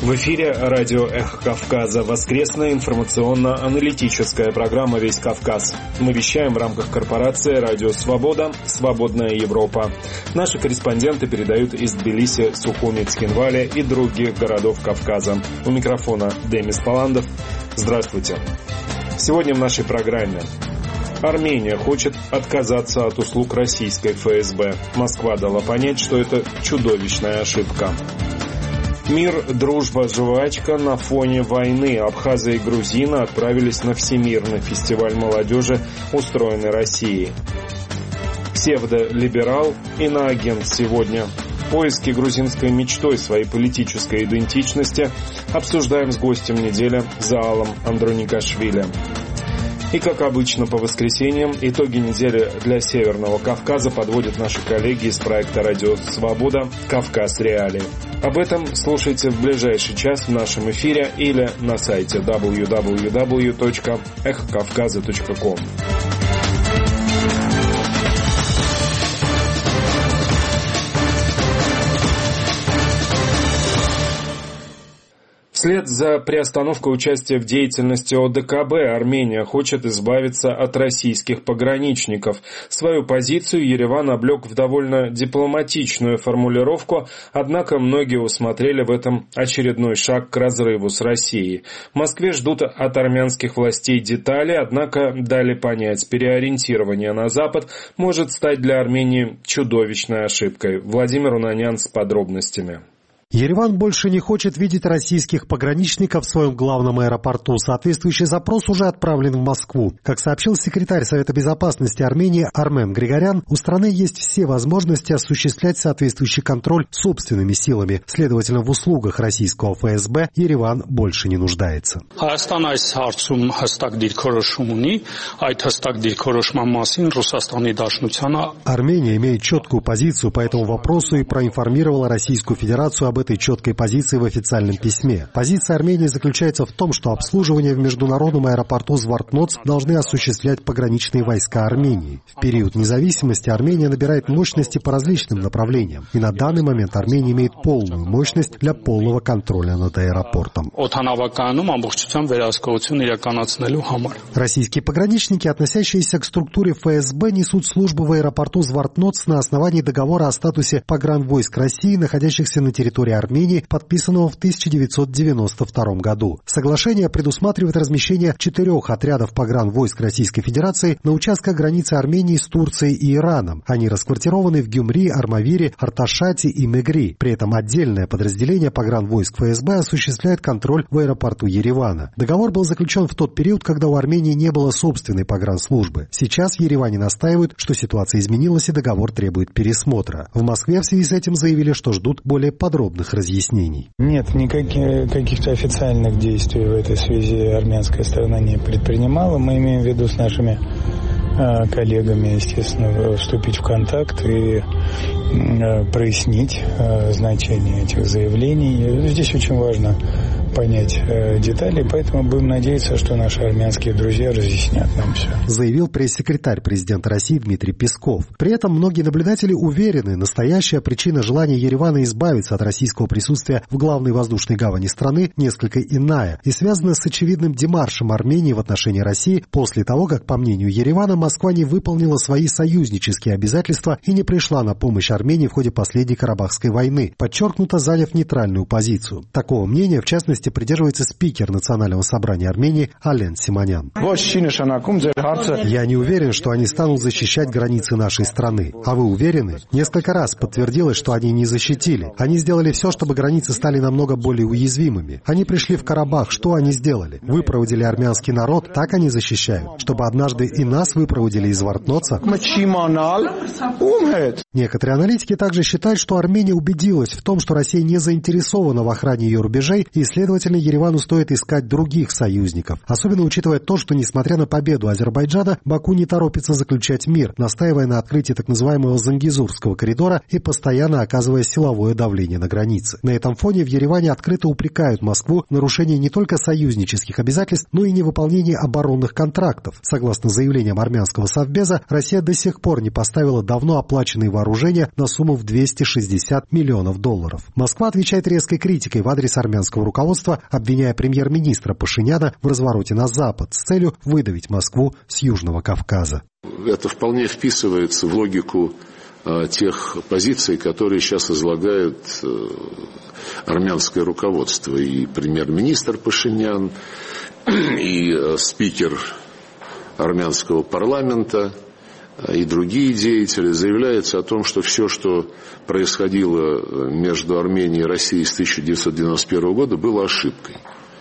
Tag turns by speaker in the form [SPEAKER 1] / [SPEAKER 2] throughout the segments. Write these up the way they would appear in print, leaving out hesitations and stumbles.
[SPEAKER 1] В эфире радио «Эхо Кавказа», воскресная информационно-аналитическая программа «Весь Кавказ». Мы вещаем в рамках корпорации «Радио Свобода», «Свободная Европа». Наши корреспонденты передают из Тбилиси, Сухуми, Цхинвали и других городов Кавказа. У микрофона Демис Паландов. Здравствуйте. Сегодня в нашей программе. Армения хочет отказаться от услуг российской ФСБ. Москва дала понять, что это чудовищная ошибка. Мир, дружба, жвачка на фоне войны. Абхазы и грузины отправились на Всемирный фестиваль молодежи, устроенный Россией. Псевдолиберал, иноагент сегодня. Поиски грузинской мечтой своей политической идентичности обсуждаем с гостем недели Заалом Андроникашвили. И, как обычно, по воскресеньям итоги недели для Северного Кавказа подводят наши коллеги из проекта «Радио Свобода. Кавказ. Реалии». Об этом слушайте в ближайший час в нашем эфире или на сайте www.эхокавказа.ком. Вслед за приостановкой участия в деятельности ОДКБ Армения хочет избавиться от российских пограничников. Свою позицию Ереван облег в довольно дипломатичную формулировку, однако многие усмотрели в этом очередной шаг к разрыву с Россией. В Москве ждут от армянских властей детали, однако дали понять, переориентирование на Запад может стать для Армении чудовищной ошибкой. Владимир Унанян с подробностями.
[SPEAKER 2] Ереван больше не хочет видеть российских пограничников в своем главном аэропорту. Соответствующий запрос уже отправлен в Москву. Как сообщил секретарь Совета безопасности Армении Армен Григорян, у страны есть все возможности осуществлять соответствующий контроль собственными силами. Следовательно, в услугах российского ФСБ Ереван больше не нуждается. Армения имеет четкую позицию по этому вопросу и проинформировала Российскую Федерацию об этой четкой позиции в официальном письме. Позиция Армении заключается в том, что обслуживание в международном аэропорту Звартноц должны осуществлять пограничные войска Армении. В период независимости Армения набирает мощности по различным направлениям. И на данный момент Армения имеет полную мощность для полного контроля над аэропортом. Российские пограничники, относящиеся к структуре ФСБ, несут службу в аэропорту Звартноц на основании договора о статусе погранвойск России, находящихся на территории Армении, подписанного в 1992 году. Соглашение предусматривает размещение 4 отрядов погранвойск Российской Федерации на участках границы Армении с Турцией и Ираном. Они расквартированы в Гюмри, Армавире, Арташате и Мегри. При этом отдельное подразделение погранвойск ФСБ осуществляет контроль в аэропорту Еревана. Договор был заключен в тот период, когда у Армении не было собственной погранслужбы. Сейчас в Ереване настаивают, что ситуация изменилась и договор требует пересмотра. В Москве в связи с этим заявили, что ждут более подробных разъяснений.
[SPEAKER 3] Нет, никаких каких-то официальных действий в этой связи армянская сторона не предпринимала. Мы имеем в виду с нашими коллегами, естественно, вступить в контакт и прояснить значение этих заявлений. Здесь очень важно понять детали, поэтому будем надеяться, что наши армянские друзья разъяснят нам все.
[SPEAKER 2] Заявил пресс-секретарь президента России Дмитрий Песков. При этом многие наблюдатели уверены, настоящая причина желания Еревана избавиться от российского присутствия в главной воздушной гавани страны несколько иная и связана с очевидным демаршем Армении в отношении России после того, как, по мнению Еревана, Москва не выполнила свои союзнические обязательства и не пришла на помощь Армении в ходе последней Карабахской войны, подчеркнуто заняв нейтральную позицию. Такого мнения, в частности, придерживается спикер Национального собрания Армении Ален Симонян. Я не уверен, что они станут защищать границы нашей страны. А вы уверены? Несколько раз подтвердилось, что они не защитили. Они сделали все, чтобы границы стали намного более уязвимыми. Они пришли в Карабах. Что они сделали? Выпроводили армянский народ, так они защищают. Чтобы однажды и нас выпроводили из Звартноца. Некоторые аналитики также считают, что Армения убедилась в том, что Россия не заинтересована в охране ее рубежей и, следовательно, следовательно, Еревану стоит искать других союзников, особенно учитывая то, что, несмотря на победу Азербайджана, Баку не торопится заключать мир, настаивая на открытии так называемого Зангезурского коридора и постоянно оказывая силовое давление на границе. На этом фоне в Ереване открыто упрекают Москву в нарушении не только союзнических обязательств, но и невыполнении оборонных контрактов. Согласно заявлениям армянского совбеза, Россия до сих пор не поставила давно оплаченные вооружения на сумму в $260 миллионов. Москва отвечает резкой критикой в адрес армянского руководства, обвиняя премьер-министра Пашиняна в развороте на Запад с целью выдавить Москву с Южного Кавказа.
[SPEAKER 4] Это вполне вписывается в логику тех позиций, которые сейчас излагает армянское руководство. И премьер-министр Пашинян, и спикер армянского парламента, и другие деятели. Заявляется о том, что все, что происходило между Арменией и Россией с 1991 года, было ошибкой.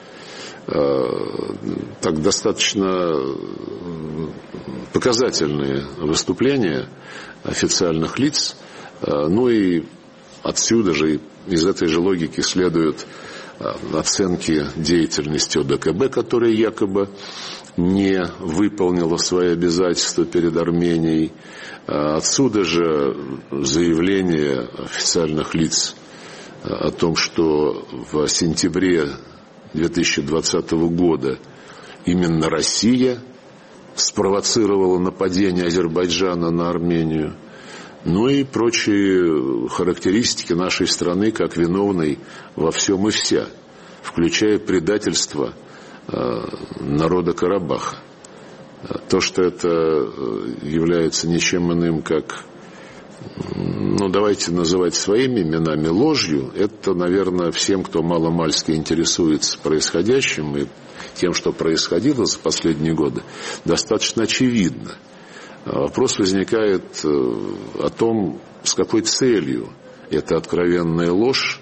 [SPEAKER 4] Так достаточно показательные выступления официальных лиц. Ну и отсюда же, из этой же логики следуют оценки деятельности ОДКБ, которая якобы не выполнила свои обязательства перед Арменией. Отсюда же заявление официальных лиц о том, что в сентябре 2020 года именно Россия спровоцировала нападение Азербайджана на Армению. Ну и прочие характеристики нашей страны как виновной во всем и вся, включая предательство народа Карабаха. То, что это является ничем иным, как, давайте называть своими именами, ложью, это, наверное, всем, кто маломальски интересуется происходящим и тем, что происходило за последние годы, достаточно очевидно. Вопрос возникает о том, с какой целью эта откровенная ложь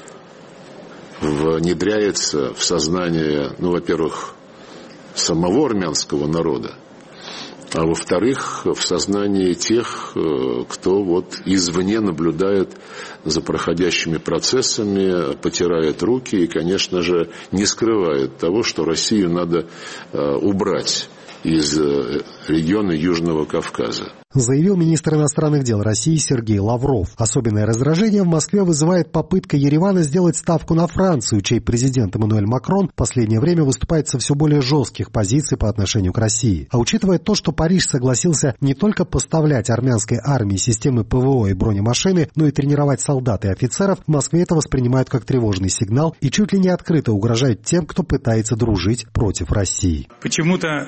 [SPEAKER 4] внедряется в сознание, во-первых, самого армянского народа, а во-вторых, в сознании тех, кто извне наблюдает за проходящими процессами, потирает руки и, конечно же, не скрывает того, что Россию надо убрать из региона Южного Кавказа.
[SPEAKER 2] Заявил министр иностранных дел России Сергей Лавров. Особенное раздражение в Москве вызывает попытка Еревана сделать ставку на Францию, чей президент Эммануэль Макрон в последнее время выступает со все более жестких позиций по отношению к России. А учитывая то, что Париж согласился не только поставлять армянской армии системы ПВО и бронемашины, но и тренировать солдат и офицеров, в Москве это воспринимают как тревожный сигнал и чуть ли не открыто угрожают тем, кто пытается дружить против России.
[SPEAKER 5] Почему-то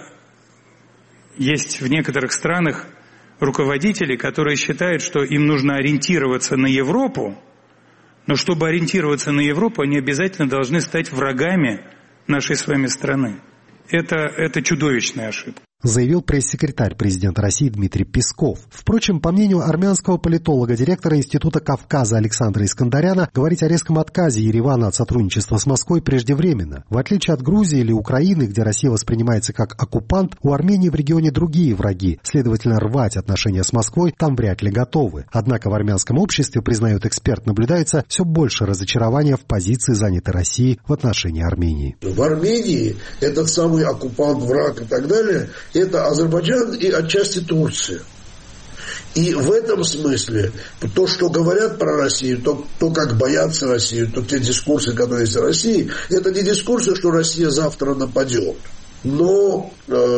[SPEAKER 5] есть в некоторых странах руководители, которые считают, что им нужно ориентироваться на Европу, но чтобы ориентироваться на Европу, они обязательно должны стать врагами нашей с вами страны. Это чудовищная ошибка.
[SPEAKER 2] Заявил пресс-секретарь президента России Дмитрий Песков. Впрочем, по мнению армянского политолога, директора Института Кавказа Александра Искандаряна, говорить о резком отказе Еревана от сотрудничества с Москвой преждевременно. В отличие от Грузии или Украины, где Россия воспринимается как оккупант, у Армении в регионе другие враги. Следовательно, рвать отношения с Москвой там вряд ли готовы. Однако в армянском обществе, признает эксперт, наблюдается все больше разочарования в позиции, занятой Россией в отношении Армении.
[SPEAKER 6] В Армении этот самый оккупант, враг и так далее – это Азербайджан и отчасти Турция. И в этом смысле то, что говорят про Россию, то как боятся Россию, то те дискурсы, которые есть в России, это не дискурсы, что Россия завтра нападет. Но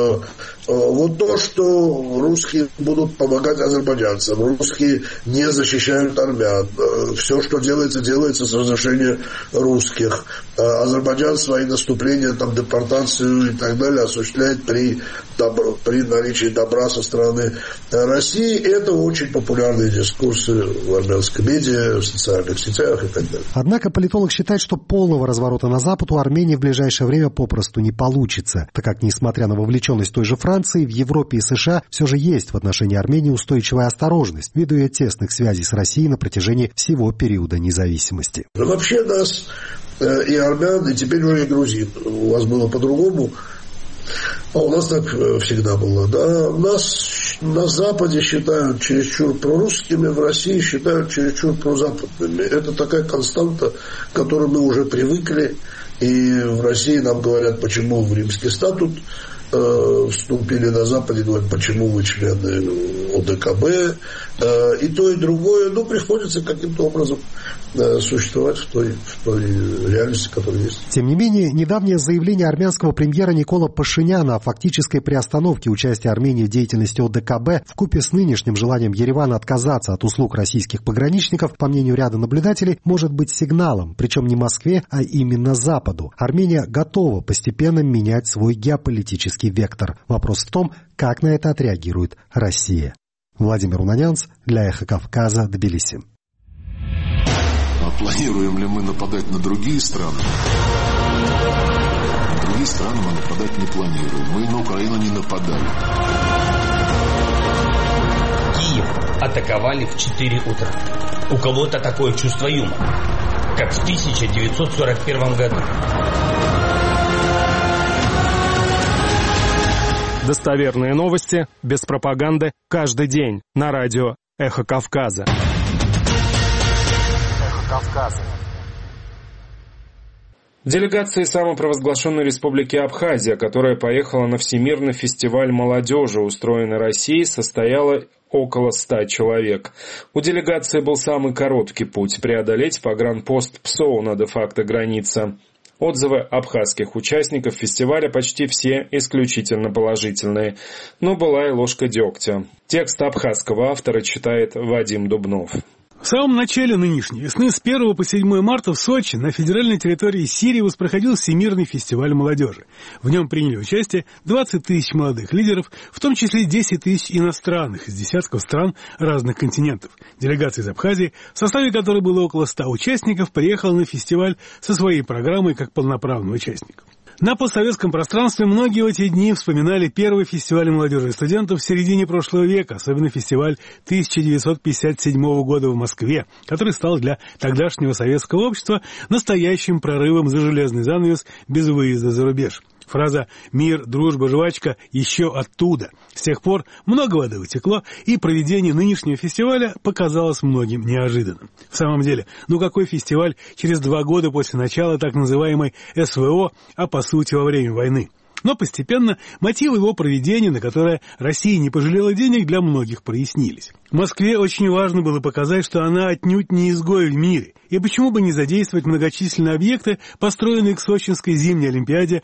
[SPEAKER 6] то, что русские будут помогать азербайджанцам, русские не защищают армян, все, что делается с разрешения русских. Азербайджан свои наступления, депортацию и так далее осуществляет при наличии добра со стороны России. Это очень популярные дискурсы в армянском медиа, в социальных сетях и так далее.
[SPEAKER 2] Однако политолог считает, что полного разворота на Запад у Армении в ближайшее время попросту не получится, так как, несмотря на вовлеченность той же Франции, в Европе и США все же есть в отношении Армении устойчивая осторожность, ввиду ее тесных связей с Россией на протяжении всего периода независимости.
[SPEAKER 6] Вообще нас и армян, и теперь уже и грузин, у вас было по-другому, а у нас так всегда было, да? Нас на Западе считают чересчур прорусскими, в России считают чересчур прозападными. Это такая константа, к которой мы уже привыкли, И в России нам говорят, почему в Римский статут вступили, на Западе говорят, почему вы члены ОДКБ, и то, и другое, приходится каким-то образом существовать в той реальности, которая есть.
[SPEAKER 2] Тем не менее, недавнее заявление армянского премьера Никола Пашиняна о фактической приостановке участия Армении в деятельности ОДКБ вкупе с нынешним желанием Еревана отказаться от услуг российских пограничников, по мнению ряда наблюдателей, может быть сигналом, причем не Москве, а именно Западу. Армения готова постепенно менять свой геополитический вектор. Вопрос в том, как на это отреагирует Россия. Владимир Унанянц для «Эхо Кавказа», Тбилиси.
[SPEAKER 4] А планируем ли мы нападать на другие страны? На другие страны мы нападать не планируем. Мы на Украину не нападали.
[SPEAKER 7] Киев атаковали в 4 утра. У кого-то такое чувство юмора, как в 1941 году.
[SPEAKER 1] Достоверные новости, без пропаганды, каждый день на радио «Эхо Кавказа». В делегации самопровозглашенной республики Абхазия, которая поехала на Всемирный фестиваль молодежи, устроенный Россией, состояло около 100 человек. У делегации был самый короткий путь – преодолеть погранпост ПСОУ на де-факто границе. Отзывы абхазских участников фестиваля почти все исключительно положительные, но была и ложка дегтя. Текст абхазского автора читает Вадим Дубнов.
[SPEAKER 8] В самом начале нынешней весны с 1 по 7 марта в Сочи на федеральной территории Сириус проходил Всемирный фестиваль молодежи. В нем приняли участие 20 тысяч молодых лидеров, в том числе 10 тысяч иностранных из десятков стран разных континентов. Делегация из Абхазии, в составе которой было около 100 участников, приехала на фестиваль со своей программой как полноправный участник. На постсоветском пространстве многие в эти дни вспоминали первый фестиваль молодежи и студентов в середине прошлого века, особенно фестиваль 1957 года в Москве, который стал для тогдашнего советского общества настоящим прорывом за железный занавес без выезда за рубеж. Фраза «мир, дружба, жвачка» еще оттуда. С тех пор много воды утекло, и проведение нынешнего фестиваля показалось многим неожиданным. В самом деле, какой фестиваль через 2 года после начала так называемой СВО, а по сути во время войны? Но постепенно мотивы его проведения, на которое Россия не пожалела денег, для многих прояснились. Москве очень важно было показать, что она отнюдь не изгой в мире, и почему бы не задействовать многочисленные объекты, построенные к Сочинской зимней Олимпиаде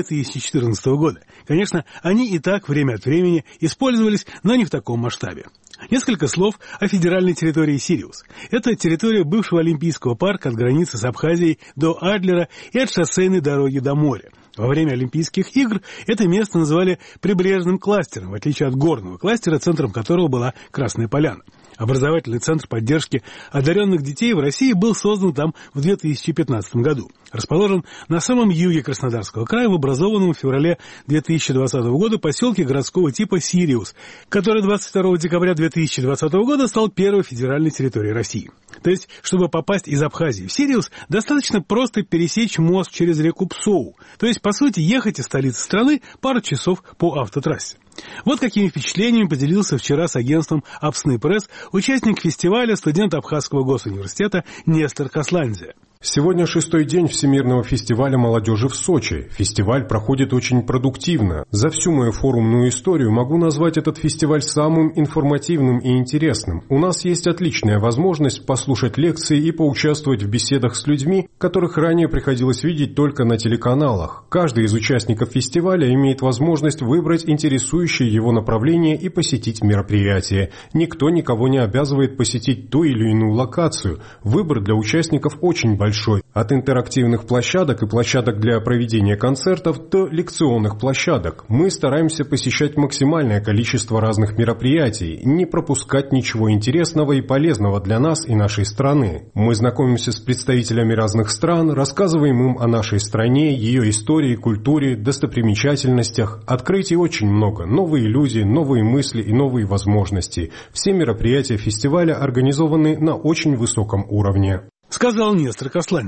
[SPEAKER 8] 2014 года. Конечно, они и так время от времени использовались, но не в таком масштабе. Несколько слов о федеральной территории Сириус. Это территория бывшего Олимпийского парка от границы с Абхазией до Адлера и от шоссейной дороги до моря. Во время Олимпийских игр это место называли прибрежным кластером, в отличие от горного кластера, центром которого была Красная Поляна. Образовательный центр поддержки одаренных детей в России был создан там в 2015 году. Расположен на самом юге Краснодарского края в образованном в феврале 2020 года поселке городского типа Сириус, который 22 декабря 2020 года стал первой федеральной территорией России. То есть, чтобы попасть из Абхазии в Сириус, достаточно просто пересечь мост через реку Псоу. То есть, по сути, ехать из столицы страны пару часов по автотрассе. Вот какими впечатлениями поделился вчера с агентством «Абсны Пресс» участник фестиваля, студент Абхазского госуниверситета Нестор Косландзе.
[SPEAKER 9] Сегодня 6-й день Всемирного фестиваля молодежи в Сочи. Фестиваль проходит очень продуктивно. За всю мою форумную историю могу назвать этот фестиваль самым информативным и интересным. У нас есть отличная возможность послушать лекции и поучаствовать в беседах с людьми, которых ранее приходилось видеть только на телеканалах. Каждый из участников фестиваля имеет возможность выбрать интересующее его направление и посетить мероприятие. Никто никого не обязывает посетить ту или иную локацию. Выбор для участников очень большой. От интерактивных площадок и площадок для проведения концертов до лекционных площадок. Мы стараемся посещать максимальное количество разных мероприятий, не пропускать ничего интересного и полезного для нас и нашей страны. Мы знакомимся с представителями разных стран, рассказываем им о нашей стране, ее истории, культуре, достопримечательностях. Открытий очень много, новые люди, новые мысли и новые возможности. Все мероприятия фестиваля организованы на очень высоком уровне.
[SPEAKER 8] Сказал Нестор Косландзе.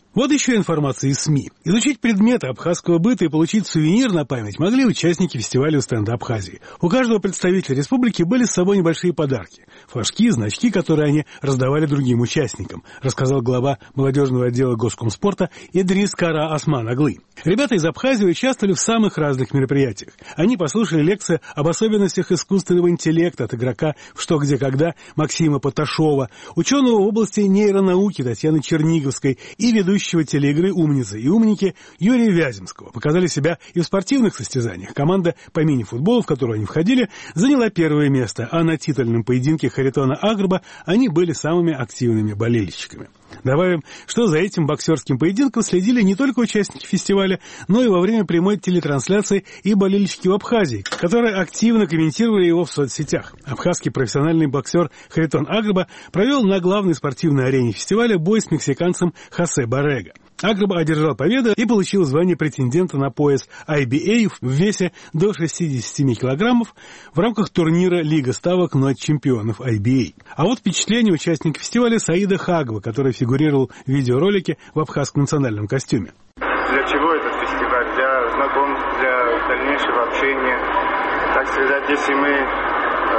[SPEAKER 8] Вот еще информация из СМИ. Изучить предметы абхазского быта и получить сувенир на память могли участники фестиваля у стенда Абхазии. У каждого представителя республики были с собой небольшие подарки. Флажки, значки, которые они раздавали другим участникам, рассказал глава молодежного отдела Госкомспорта Идрис Кара Осман Аглы. Ребята из Абхазии участвовали в самых разных мероприятиях. Они послушали лекции об особенностях искусственного интеллекта от игрока в «Что, где, когда» Максима Поташова, ученого в области нейронауки Татьяны Черниговской и ведущего телеигры «Умницы и умники» Юрия Вяземского. Показали себя и в спортивных состязаниях. Команда по мини-футболу, в которую они входили, заняла первое место, а на титульном поединке Харитона Агрба они были самыми активными болельщиками. Добавим, что за этим боксерским поединком следили не только участники фестиваля, но и во время прямой телетрансляции и болельщики в Абхазии, которые активно комментировали его в соцсетях. Абхазский профессиональный боксер Харитон Агрба провел на главной спортивной арене фестиваля бой с мексиканцем Хосе Барега. Агрба одержал победу и получил звание претендента на пояс IBA в весе до 67 килограммов в рамках турнира Лига ставок Ночь чемпионов IBA. А вот впечатление участника фестиваля Саида Хагова, который фигурировал в видеоролике в абхазском национальном костюме.
[SPEAKER 10] Для чего этот фестиваль? Для знакомств, для дальнейшего общения. Так сказать, если мы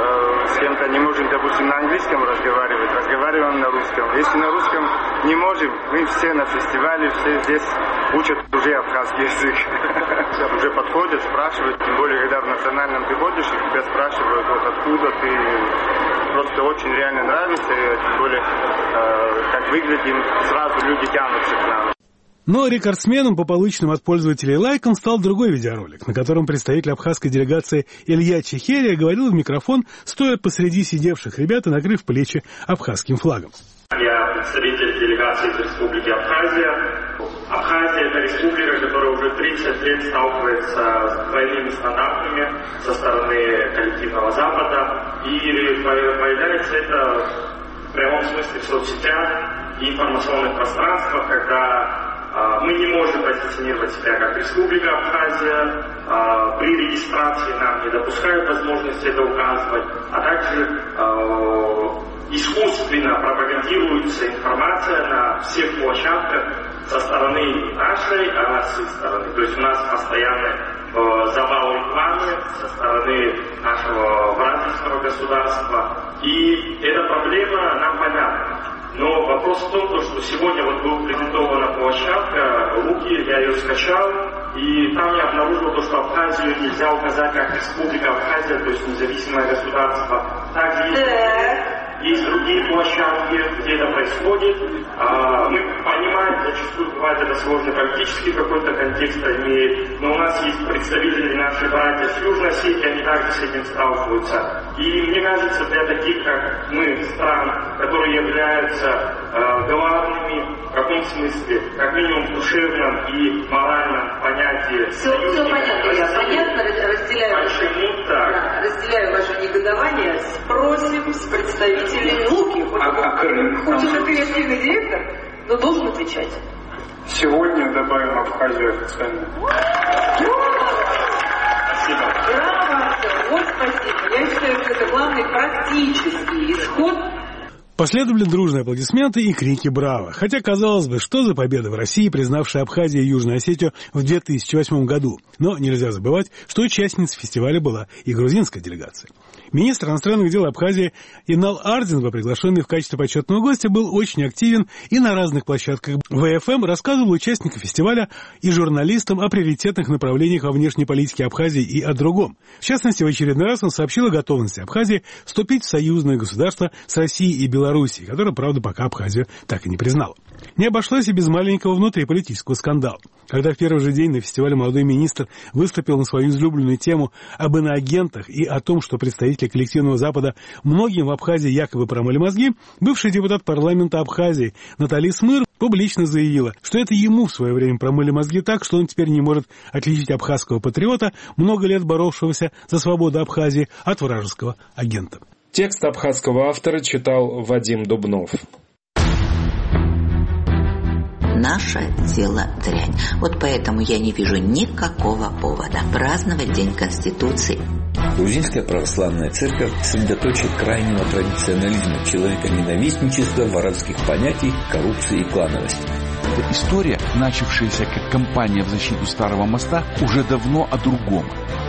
[SPEAKER 10] с кем-то не можем, допустим, на английском разговаривать, разговариваем на русском. Если на русском не можем, мы все на фестивале, все здесь учат уже абхазский язык. Уже подходят, спрашивают, тем более, когда в национальном ты ходишь, и тебя спрашивают, вот откуда ты, просто очень реально нравится, и тем более, как выглядим, сразу люди тянутся к нам.
[SPEAKER 8] Но рекордсменом по полученным от пользователей лайкам стал другой видеоролик, на котором представитель абхазской делегации Илья Чехерия говорил в микрофон, стоя посреди сидевших ребят и накрыв плечи абхазским флагом.
[SPEAKER 11] Я представитель делегации из Республики Абхазия. Абхазия – это республика, которая уже 30 лет сталкивается с двойными стандартами со стороны коллективного Запада. И появляется это в прямом смысле в соцсетях и информационных пространствах, когда мы не можем позиционировать себя как Республика Абхазия, при регистрации нам не допускают возможности это указывать, а также искусственно пропагандируется информация на всех площадках со стороны не нашей, а с их стороны. То есть у нас постоянный завал рекламы со стороны нашего братского государства. И эта проблема нам понятна. Но вопрос в том, что сегодня вот была презентована площадка, руки, я ее скачал, и там я обнаружил, что Абхазию нельзя указать как Республика Абхазия, то есть независимое государство. Также есть другие площадки, где это происходит. Мы понимаем, зачастую бывает это сложный политический какой-то контекст имеет, но у нас есть представители наших братьев с Южной Осетии, они также с этим сталкиваются. И мне кажется, для таких, как мы, стран, которые являются главными в каком смысле, как минимум в душевном и моральном понятии.
[SPEAKER 12] Все понятно, я понятно, разделяю ваше негодование, спросим с представителями Луки. Хоть это креативный директор, но должен отвечать.
[SPEAKER 10] Сегодня добавим Абхазию официально.
[SPEAKER 12] Спасибо. Браво, вот спасибо. Я считаю, что это главный практический исход.
[SPEAKER 8] Последовали дружные аплодисменты и крики «Браво!». Хотя, казалось бы, что за победа в России, признавшая Абхазию и Южную Осетию в 2008 году. Но нельзя забывать, что участницей фестиваля была и грузинская делегация. Министр иностранных дел Абхазии Инал Ардинова, приглашенный в качестве почетного гостя, был очень активен и на разных площадках ВФМ рассказывал участникам фестиваля и журналистам о приоритетных направлениях во внешней политике Абхазии и о другом. В частности, в очередной раз он сообщил о готовности Абхазии вступить в союзное государство с Россией и Белоруссией, которое, правда, пока Абхазию так и не признала. Не обошлось и без маленького внутриполитического скандала. Когда в первый же день на фестивале молодой министр выступил на свою излюбленную тему об иноагентах и о том, что представители коллективного Запада многим в Абхазии якобы промыли мозги, бывший депутат парламента Абхазии Натали Смыр публично заявила, что это ему в свое время промыли мозги так, что он теперь не может отличить абхазского патриота, много лет боровшегося за свободу Абхазии, от вражеского агента.
[SPEAKER 1] Текст абхазского автора читал Вадим Дубнов.
[SPEAKER 13] Наше дело дрянь. Вот поэтому я не вижу никакого повода праздновать День Конституции.
[SPEAKER 14] Грузинская православная церковь сосредоточит крайнего традиционализма, человеконенавистничества, воровских понятий, коррупции и клановости.
[SPEAKER 15] Эта история, начавшаяся как кампания в защиту Старого моста, уже давно о другом.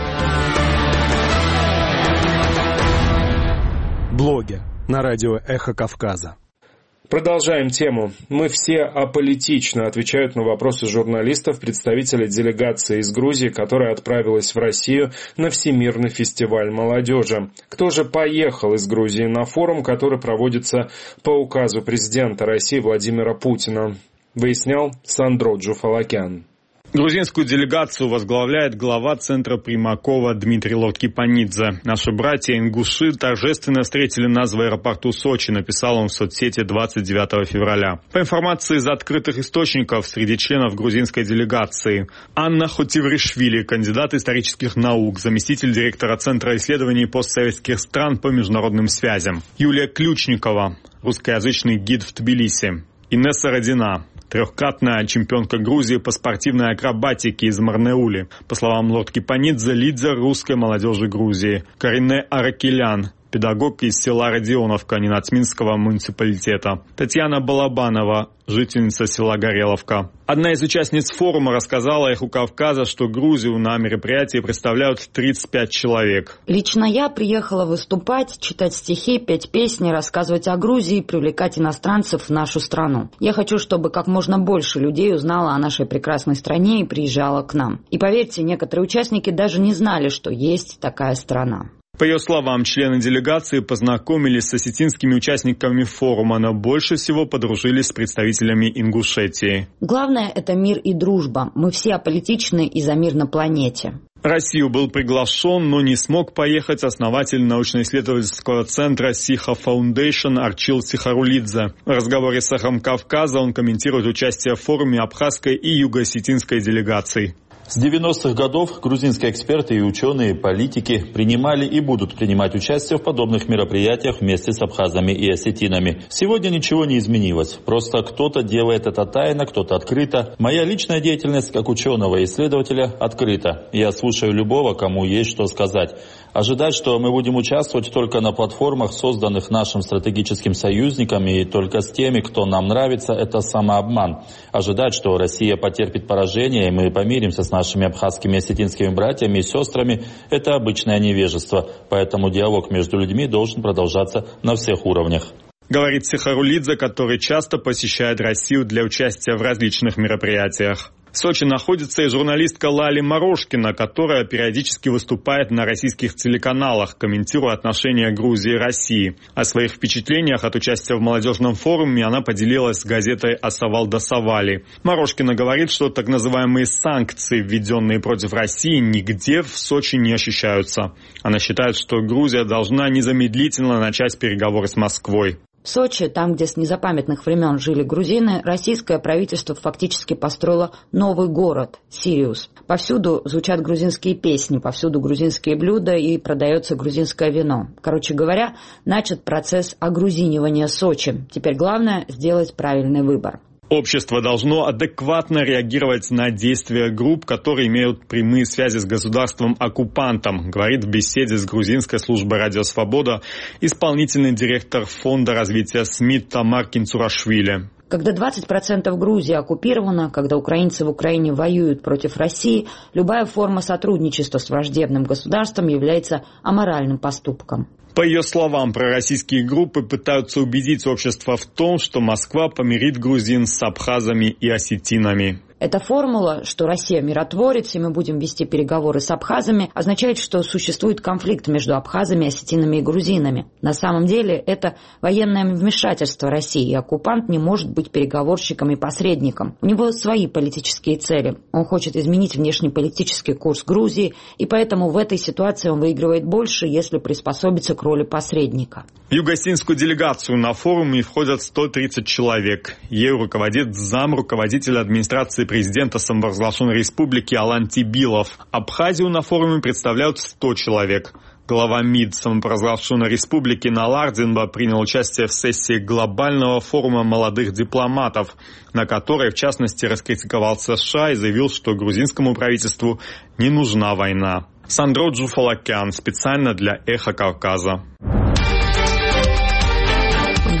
[SPEAKER 1] Блоги на радио «Эхо Кавказа». Продолжаем тему. Мы все аполитично, отвечают на вопросы журналистов представители делегации из Грузии, которая отправилась в Россию на Всемирный фестиваль молодежи. Кто же поехал из Грузии на форум, который проводится по указу президента России Владимира Путина? Выяснял Сандро Джуфалакян.
[SPEAKER 16] Грузинскую делегацию возглавляет глава центра Примакова Дмитрий Лоткипанидзе. Наши братья-ингуши торжественно встретили нас в аэропорту Сочи, написал он в соцсети 29 февраля. По информации из открытых источников, среди членов грузинской делегации Анна Хотивришвили, кандидат исторических наук, заместитель директора Центра исследований постсоветских стран по международным связям, Юлия Ключникова, русскоязычный гид в Тбилиси, Инесса Родина, трехкратная чемпионка Грузии по спортивной акробатике из Марнеули. По словам Лоткипанидзе, лидер русской молодежи Грузии. Карине Аракелян, педагог из села Родионовка Ненацминского муниципалитета. Татьяна Балабанова, жительница села Гореловка. Одна из участниц форума рассказала «Эху Кавказа», что Грузию на мероприятии представляют 35 человек.
[SPEAKER 17] Лично я приехала выступать, читать стихи, петь песни, рассказывать о Грузии, привлекать иностранцев в нашу страну. Я хочу, чтобы как можно больше людей узнало о нашей прекрасной стране и приезжало к нам. И поверьте, некоторые участники даже не знали, что есть такая страна.
[SPEAKER 16] По ее словам, члены делегации познакомились с осетинскими участниками форума, но больше всего подружились с представителями Ингушетии.
[SPEAKER 17] Главное – это мир и дружба. Мы все аполитичны и за мир на планете.
[SPEAKER 16] Россию был приглашен, но не смог поехать основатель научно-исследовательского центра Сиха Foundation Арчил Сихарулидзе. В разговоре с «Эхом Кавказа» он комментирует участие в форуме абхазской и юго-осетинской делегаций.
[SPEAKER 18] С 90-х годов грузинские эксперты и ученые, политики принимали и будут принимать участие в подобных мероприятиях вместе с абхазами и осетинами. Сегодня ничего не изменилось. Просто кто-то делает это тайно, кто-то открыто. Моя личная деятельность как ученого и исследователя открыта. Я слушаю любого, кому есть что сказать. Ожидать, что мы будем участвовать только на платформах, созданных нашим стратегическим союзником и только с теми, кто нам нравится, это самообман. Ожидать, что Россия потерпит поражение и мы помиримся с нашими абхазскими и осетинскими братьями и сестрами, это обычное невежество. Поэтому диалог между людьми должен продолжаться на всех уровнях.
[SPEAKER 16] Говорит Сихарулидзе, который часто посещает Россию для участия в различных мероприятиях. В Сочи находится и журналистка Лали Морошкина, которая периодически выступает на российских телеканалах, комментируя отношения Грузии и России. О своих впечатлениях от участия в молодежном форуме она поделилась с газетой «Асавал Дасавали». Морошкина говорит, что так называемые санкции, введенные против России, нигде в Сочи не ощущаются. Она считает, что Грузия должна незамедлительно начать переговоры с Москвой.
[SPEAKER 17] В Сочи, там, где с незапамятных времен жили грузины, российское правительство фактически построило новый город – Сириус. Повсюду звучат грузинские песни, повсюду грузинские блюда и продается грузинское вино. Короче говоря, начат процесс огрузинивания Сочи. Теперь главное – сделать правильный выбор.
[SPEAKER 16] Общество должно адекватно реагировать на действия групп, которые имеют прямые связи с государством-оккупантом, говорит в беседе с грузинской службой «Радио Свобода» исполнительный директор Фонда развития СМИ Тамар Кинцурашвили.
[SPEAKER 17] Когда 20% Грузии оккупировано, когда украинцы в Украине воюют против России, любая форма сотрудничества с враждебным государством является аморальным поступком.
[SPEAKER 16] По ее словам, пророссийские группы пытаются убедить общество в том, что Москва помирит грузин с абхазами и осетинами.
[SPEAKER 17] Эта формула, что Россия миротворец, и мы будем вести переговоры с абхазами, означает, что существует конфликт между абхазами, осетинами и грузинами. На самом деле это военное вмешательство России, и оккупант не может быть переговорщиком и посредником. У него свои политические цели. Он хочет изменить внешнеполитический курс Грузии, и поэтому в этой ситуации он выигрывает больше, если приспособится к роли посредника.
[SPEAKER 16] В юго-осетинскую делегацию на форуме входят 130 человек. Ею руководит замруководителя администрации президента самопровозглашенной республики Алан Тибилов. Абхазию на форуме представляют 100 человек. Глава МИД самопровозглашенной республики Налардинба принял участие в сессии глобального форума молодых дипломатов, на которой, в частности, раскритиковал США и заявил, что грузинскому правительству не нужна война. Сандро Джуфалакян, специально для «Эхо Кавказа».
[SPEAKER 17] В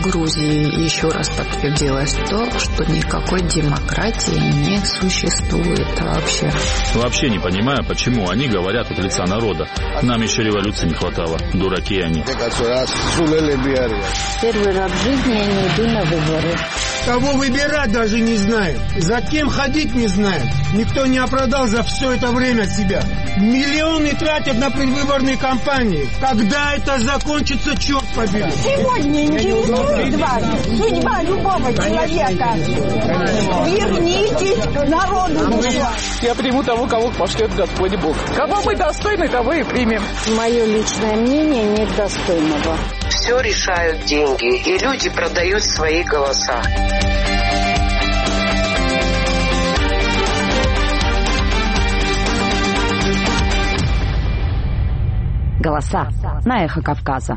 [SPEAKER 19] в Грузии еще раз подтвердилось то, что никакой демократии не существует вообще.
[SPEAKER 18] Вообще не понимаю, почему они говорят от лица народа. Нам еще революции не хватало. Дураки они.
[SPEAKER 20] Первый раз в жизни я не иду на выборы.
[SPEAKER 21] Кого выбирать даже не знаем. За кем ходить не знаем. Никто не оправдал за все это время себя. Миллионы тратят на предвыборные кампании. Когда это закончится, черт побери?
[SPEAKER 20] Сегодня интересует вас судьба любого человека. Вернитесь к народу.
[SPEAKER 22] Я приму того, кого пошлет Господь Бог. Кого мы достойны, того и примем.
[SPEAKER 20] Мое личное мнение нет достойного.
[SPEAKER 23] Все решают деньги, и люди продают свои голоса.
[SPEAKER 17] Голоса на Эхо Кавказа.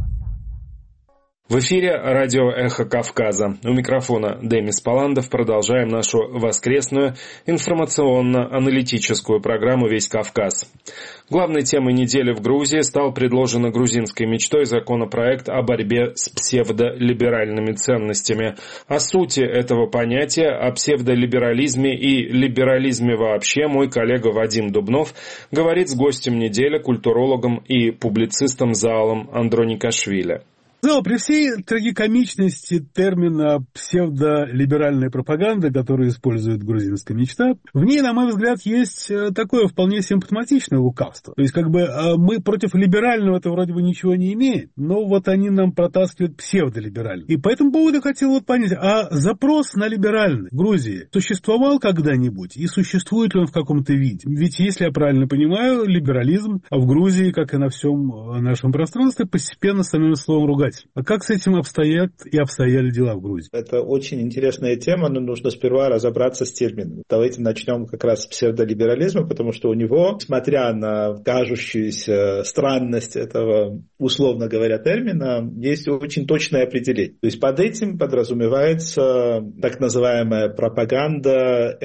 [SPEAKER 1] В эфире радио «Эхо Кавказа». У микрофона Демис Паландов. Продолжаем нашу воскресную информационно-аналитическую программу «Весь Кавказ». Главной темой недели в Грузии стал предложенный грузинской мечтой законопроект о борьбе с псевдолиберальными ценностями. О сути этого понятия, о псевдолиберализме и либерализме вообще мой коллега Вадим Дубнов говорит с гостем недели, культурологом и публицистом Заалом Андроникашвили.
[SPEAKER 8] Но при всей трагикомичности термина «псевдолиберальная пропаганда», которую использует грузинская мечта, в ней, на мой взгляд, есть такое вполне симптоматичное лукавство. То есть, мы против либерального-то вроде бы ничего не имеем, но вот они нам протаскивают псевдолиберальный. И по этому поводу хотел понять, а запрос на либеральный в Грузии существовал когда-нибудь и существует ли он в каком-то виде? Ведь, если я правильно понимаю, либерализм в Грузии, как и на всем нашем пространстве, постепенно становится словом ругательным. А как с этим обстояли дела в Грузии?
[SPEAKER 24] Это очень интересная тема, но нужно сперва разобраться с термином. Давайте начнем как раз с псевдолиберализма, потому что у него, несмотря на кажущуюся странность этого, условно говоря, термина, есть очень точное определение. То есть под этим подразумевается так называемая пропаганда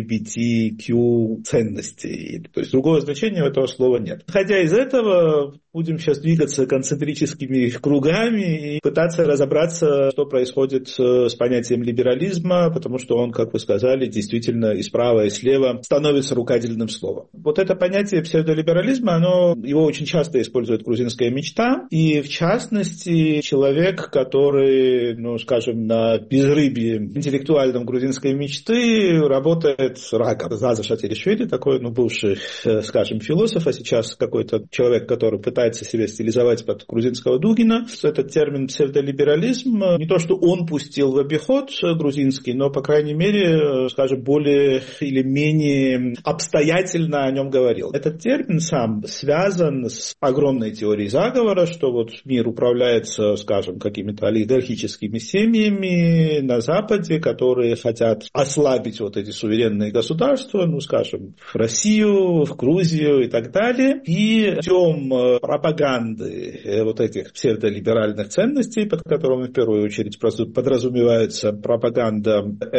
[SPEAKER 24] LGBTQ ценностей. То есть другого значения у этого слова нет. Исходя из этого, будем сейчас двигаться концентрическими кругами и пытаться разобраться, что происходит с понятием либерализма, потому что он, как вы сказали, действительно и справа, и слева становится ругательным словом. Вот это понятие псевдолиберализма, его очень часто использует грузинская мечта, и в частности человек, который, на безрыбье интеллектуальном грузинской мечты работает раком. Заза Шатиришвили, такой, бывший, философ, а сейчас какой-то человек, который пытается себя стилизовать под грузинского Дугина. Этот термин псевдолиберализм, не то что он пустил в обиход грузинский, но, по крайней мере, более или менее обстоятельно о нем говорил. Этот термин сам связан с огромной теорией заговора, что вот мир управляется, какими-то олигархическими семьями на Западе, которые хотят ослабить вот эти суверенные государства, в Россию, в Грузию и так далее. И путем пропаганды вот этих псевдолиберальных ценностей, под которыми в первую очередь подразумевается пропаганда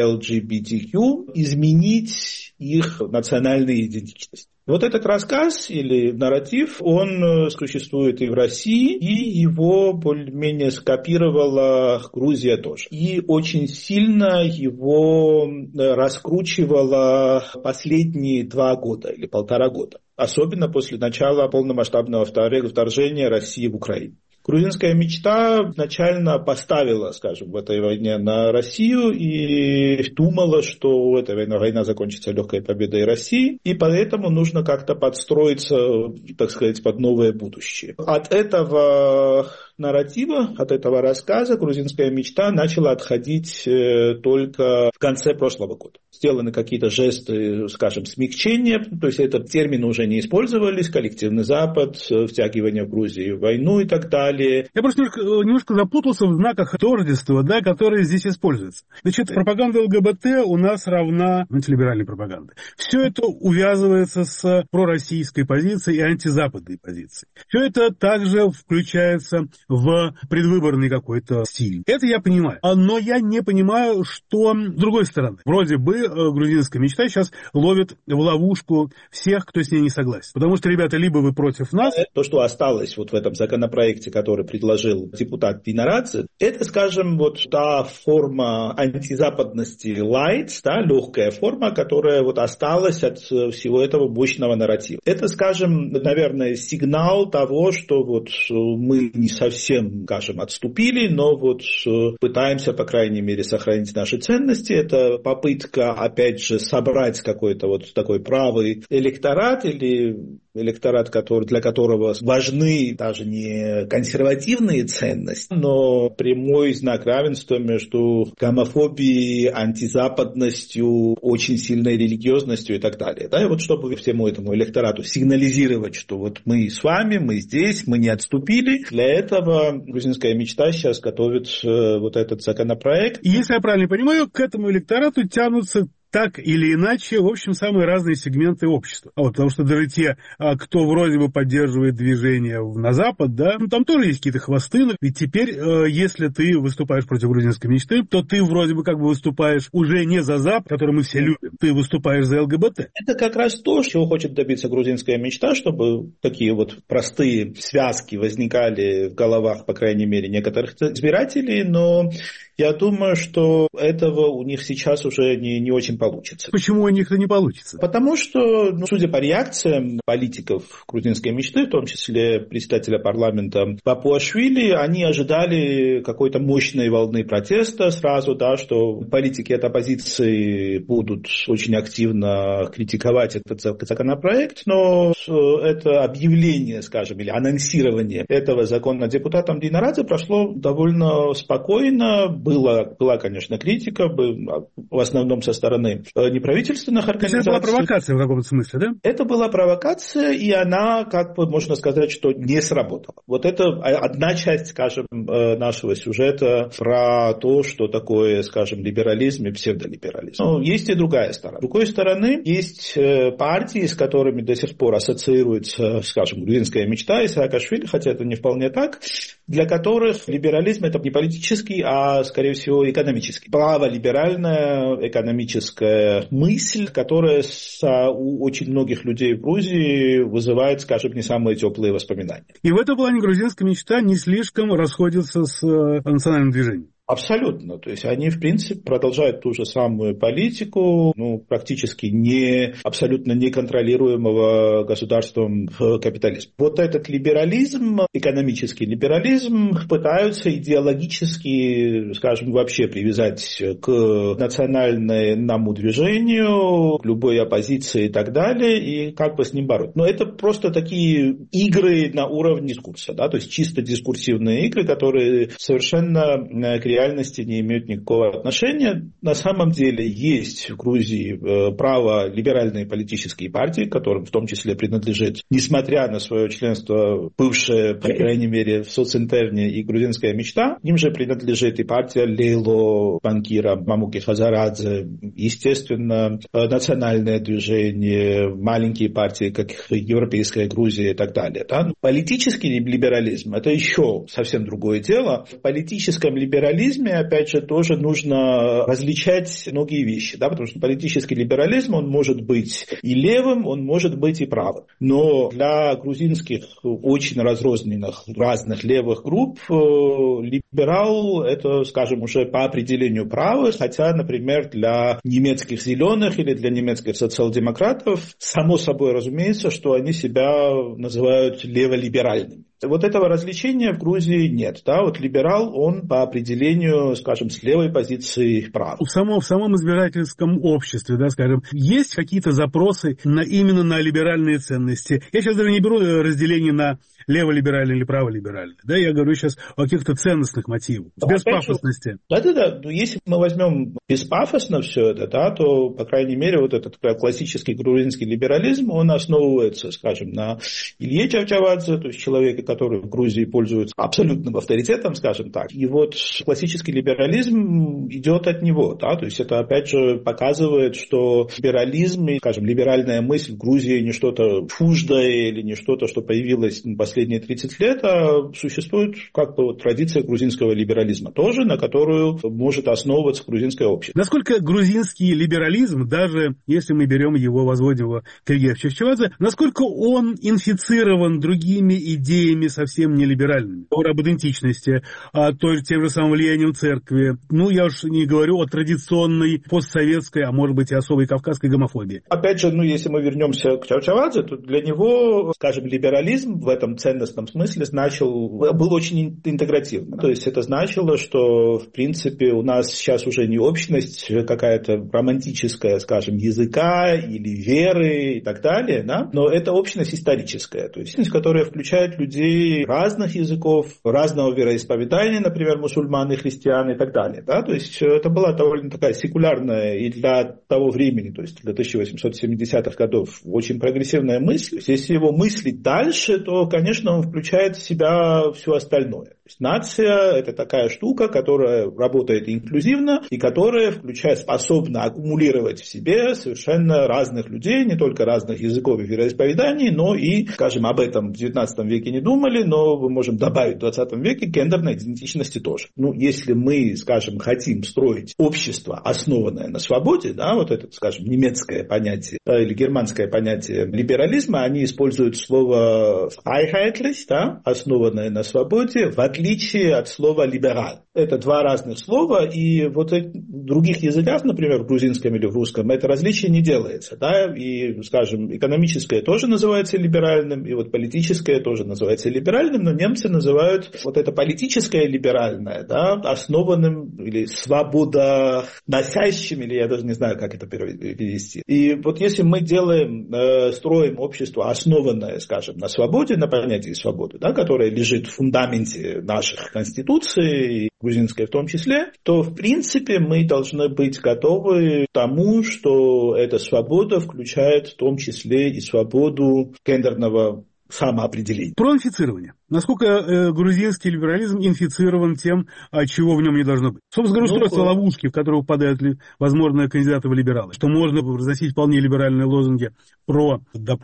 [SPEAKER 24] LGBTQ, изменить их национальные идентичности. Вот этот рассказ или нарратив, он существует и в России, и его более-менее скопировала Грузия тоже. И очень сильно его раскручивала последние 2 года или 1,5 года. Особенно после начала полномасштабного вторжения России в Украину. Грузинская мечта изначально поставила, в этой войне на Россию и думала, что эта война закончится легкой победой России, и поэтому нужно как-то подстроиться, под новое будущее. От этого нарратива, от этого рассказа грузинская мечта начала отходить только в конце прошлого года. Сделаны какие-то жесты, смягчения, то есть этот термин уже не использовались, коллективный Запад, втягивание в Грузию в войну и так далее.
[SPEAKER 8] Я просто немножко запутался в знаках тождества, которые здесь используются. Пропаганда ЛГБТ у нас равна антилиберальной пропаганде. Все это увязывается с пророссийской позицией и антизападной позицией. Все это также включается в предвыборный какой-то стиль. Это я понимаю. Но я не понимаю, что с другой стороны. Вроде бы грузинская мечта сейчас ловит в ловушку всех, кто с ней не согласен. Потому что, ребята, либо вы против нас...
[SPEAKER 24] То, что осталось вот в этом законопроекте, который предложил депутат Динарадзе, это, скажем, вот та форма антизападности light, да, легкая форма, которая вот осталась от всего этого мощного нарратива. Это, скажем, наверное, сигнал того, что вот мы не совсем, скажем, отступили, но вот пытаемся, по крайней мере, сохранить наши ценности. Это попытка, опять же, собрать какой-то вот такой правый электорат или электорат, для которого важны даже не консервативные ценности, но прямой знак равенства между гомофобией, антизападностью, очень сильной религиозностью и так далее. Да, и вот чтобы всему этому электорату сигнализировать, что вот мы с вами, мы здесь, мы не отступили, для этого грузинская мечта сейчас готовит вот этот законопроект.
[SPEAKER 8] И если я правильно понимаю, к этому электорату тянутся так или иначе, в общем, самые разные сегменты общества. Потому что даже те, кто вроде бы поддерживает движение на Запад, да, там тоже есть какие-то хвосты. Ведь теперь, если ты выступаешь против грузинской мечты, то ты вроде бы как бы выступаешь уже не за Запад, который мы все любим, ты выступаешь за ЛГБТ.
[SPEAKER 24] Это как раз то, чего хочет добиться грузинская мечта, чтобы такие вот простые связки возникали в головах, по крайней мере, некоторых избирателей, но я думаю, что этого у них сейчас уже не очень получится.
[SPEAKER 8] Почему у них это не получится?
[SPEAKER 24] Потому что, судя по реакциям политиков грузинской мечты, в том числе председателя парламента Папуашвили, они ожидали какой-то мощной волны протеста сразу, да, что политики от оппозиции будут очень активно критиковать этот законопроект, но это объявление, скажем, или анонсирование этого закона депутатом Динарадзе прошло довольно спокойно. Была, конечно, критика, в основном со стороны неправительственных организаций.
[SPEAKER 8] Это была провокация в каком-то смысле, да?
[SPEAKER 24] Это была провокация, и она, как бы можно сказать, что не сработала. Вот это одна часть, скажем, нашего сюжета про то, что такое, скажем, либерализм и псевдолиберализм. Но есть и другая сторона. С другой стороны, есть партии, с которыми до сих пор ассоциируется, скажем, грузинская мечта и Саакашвили, хотя это не вполне так, для которых либерализм – это не политический, а, скорее всего, экономический. Праволиберальная экономическая мысль, которая у очень многих людей в Грузии вызывает, скажем, не самые теплые воспоминания.
[SPEAKER 8] И в этом плане грузинская мечта не слишком расходится с национальным движением.
[SPEAKER 24] Абсолютно. То есть они, в принципе, продолжают ту же самую политику, практически абсолютно неконтролируемого государством капитализма. Вот этот либерализм, экономический либерализм, пытаются идеологически, скажем, вообще привязать к национальному движению, к любой оппозиции и так далее, и как бы с ним бороться. Но это просто такие игры на уровне дискурса, да, то есть чисто дискурсивные игры, которые совершенно к реальности не имеют никакого отношения. На самом деле есть в Грузии праволиберальные политические партии, которым в том числе принадлежит, несмотря на свое членство, бывшее, по крайней мере, в социнтерне и грузинская мечта, им же принадлежит и партия Лейло, банкира Мамуки Хазарадзе, естественно, национальное движение, маленькие партии, как Европейская Грузия и так далее. Да? Политический либерализм – это еще совсем другое дело. В политическом либерализме, опять же, тоже нужно различать многие вещи, да, потому что политический либерализм, он может быть и левым, он может быть и правым. Но для грузинских очень разных левых групп либерал – это, скажем, уже по определению правый, хотя, например, для немецких зеленых или для немецких социал-демократов, само собой разумеется, что они себя называют леволиберальными. Вот этого различения в Грузии нет. Да? Вот либерал, он по определению, скажем, с левой позиции прав.
[SPEAKER 8] В самом избирательском обществе, да, скажем, есть какие-то запросы именно на либеральные ценности. Я сейчас даже не беру разделение на леволиберальный или праволиберальный. Да, я говорю сейчас о каких-то ценностных мотивах, без пафосности.
[SPEAKER 24] Да. Но если мы возьмем беспафосно все это, да, то, по крайней мере, вот этот классический грузинский либерализм, он основывается, скажем, на Илье Чавчавадзе, то есть человеке, который в Грузии пользуется абсолютным авторитетом, скажем так. И вот классический либерализм идет от него. Да? То есть это, опять же, показывает, что либерализм, скажем, либеральная мысль в Грузии не что-то чуждое или не что-то, что появилось в последние 30 лет, а существует как бы вот традиция грузинского либерализма тоже, на которую может основываться грузинское общество.
[SPEAKER 8] Насколько грузинский либерализм, даже если мы берем его, возводим его к Илье Чевчевадзе, насколько он инфицирован другими идеями совсем нелиберальными? Об идентичности, тем же самым влиянием церкви. Ну, я уж не говорю о традиционной постсоветской, а может быть и особой кавказской гомофобии.
[SPEAKER 24] Опять же, если мы вернемся к Чевчевадзе, то для него, скажем, либерализм в этом ценностном смысле был очень интегративным. То есть это значило, что, в принципе, у нас сейчас уже не общность какая-то романтическая, скажем, языка или веры и так далее, да? Но это общность историческая, то есть которая включает людей разных языков, разного вероисповедания, например, мусульман и христиан и так далее. Да? То есть это была довольно такая секулярная и для того времени, то есть для 1870-х годов, очень прогрессивная мысль. Если его мыслить дальше, то, конечно, он включает в себя все остальное. То есть нация – это такая штука, которая работает инклюзивно и которая способна аккумулировать в себе совершенно разных людей, не только разных языков и вероисповеданий, но и, скажем, об этом в XIX веке не думали, но мы можем добавить в XX веке гендерной идентичности тоже. Если мы, скажем, хотим строить общество, основанное на свободе, да, вот это, скажем, немецкое понятие или германское понятие либерализма, они используют слово «freiheitlich», да, основанное на свободе, в отличие от слова «либераль». Это два разных слова, и вот в других языках, например, в грузинском или в русском, это различие не делается. Да? И, скажем, экономическое тоже называется либеральным, и вот политическое тоже называется либеральным, но немцы называют вот это политическое либеральное, да, основанным или свободоносящим, или я даже не знаю, как это перевести. И вот если мы строим общество, основанное, скажем, на свободе, на понятии свободы, да, которое лежит в фундаменте наших конституций, грузинской в том числе, то, в принципе, мы должны быть готовы к тому, что эта свобода включает в том числе и свободу гендерного самоопределения.
[SPEAKER 8] Про инфицирование. Насколько грузинский либерализм инфицирован тем, чего в нем не должно быть? Собственно говоря, устройство ловушки, в которую попадают возможные кандидаты в либералы. Что можно разносить вполне либеральные лозунги про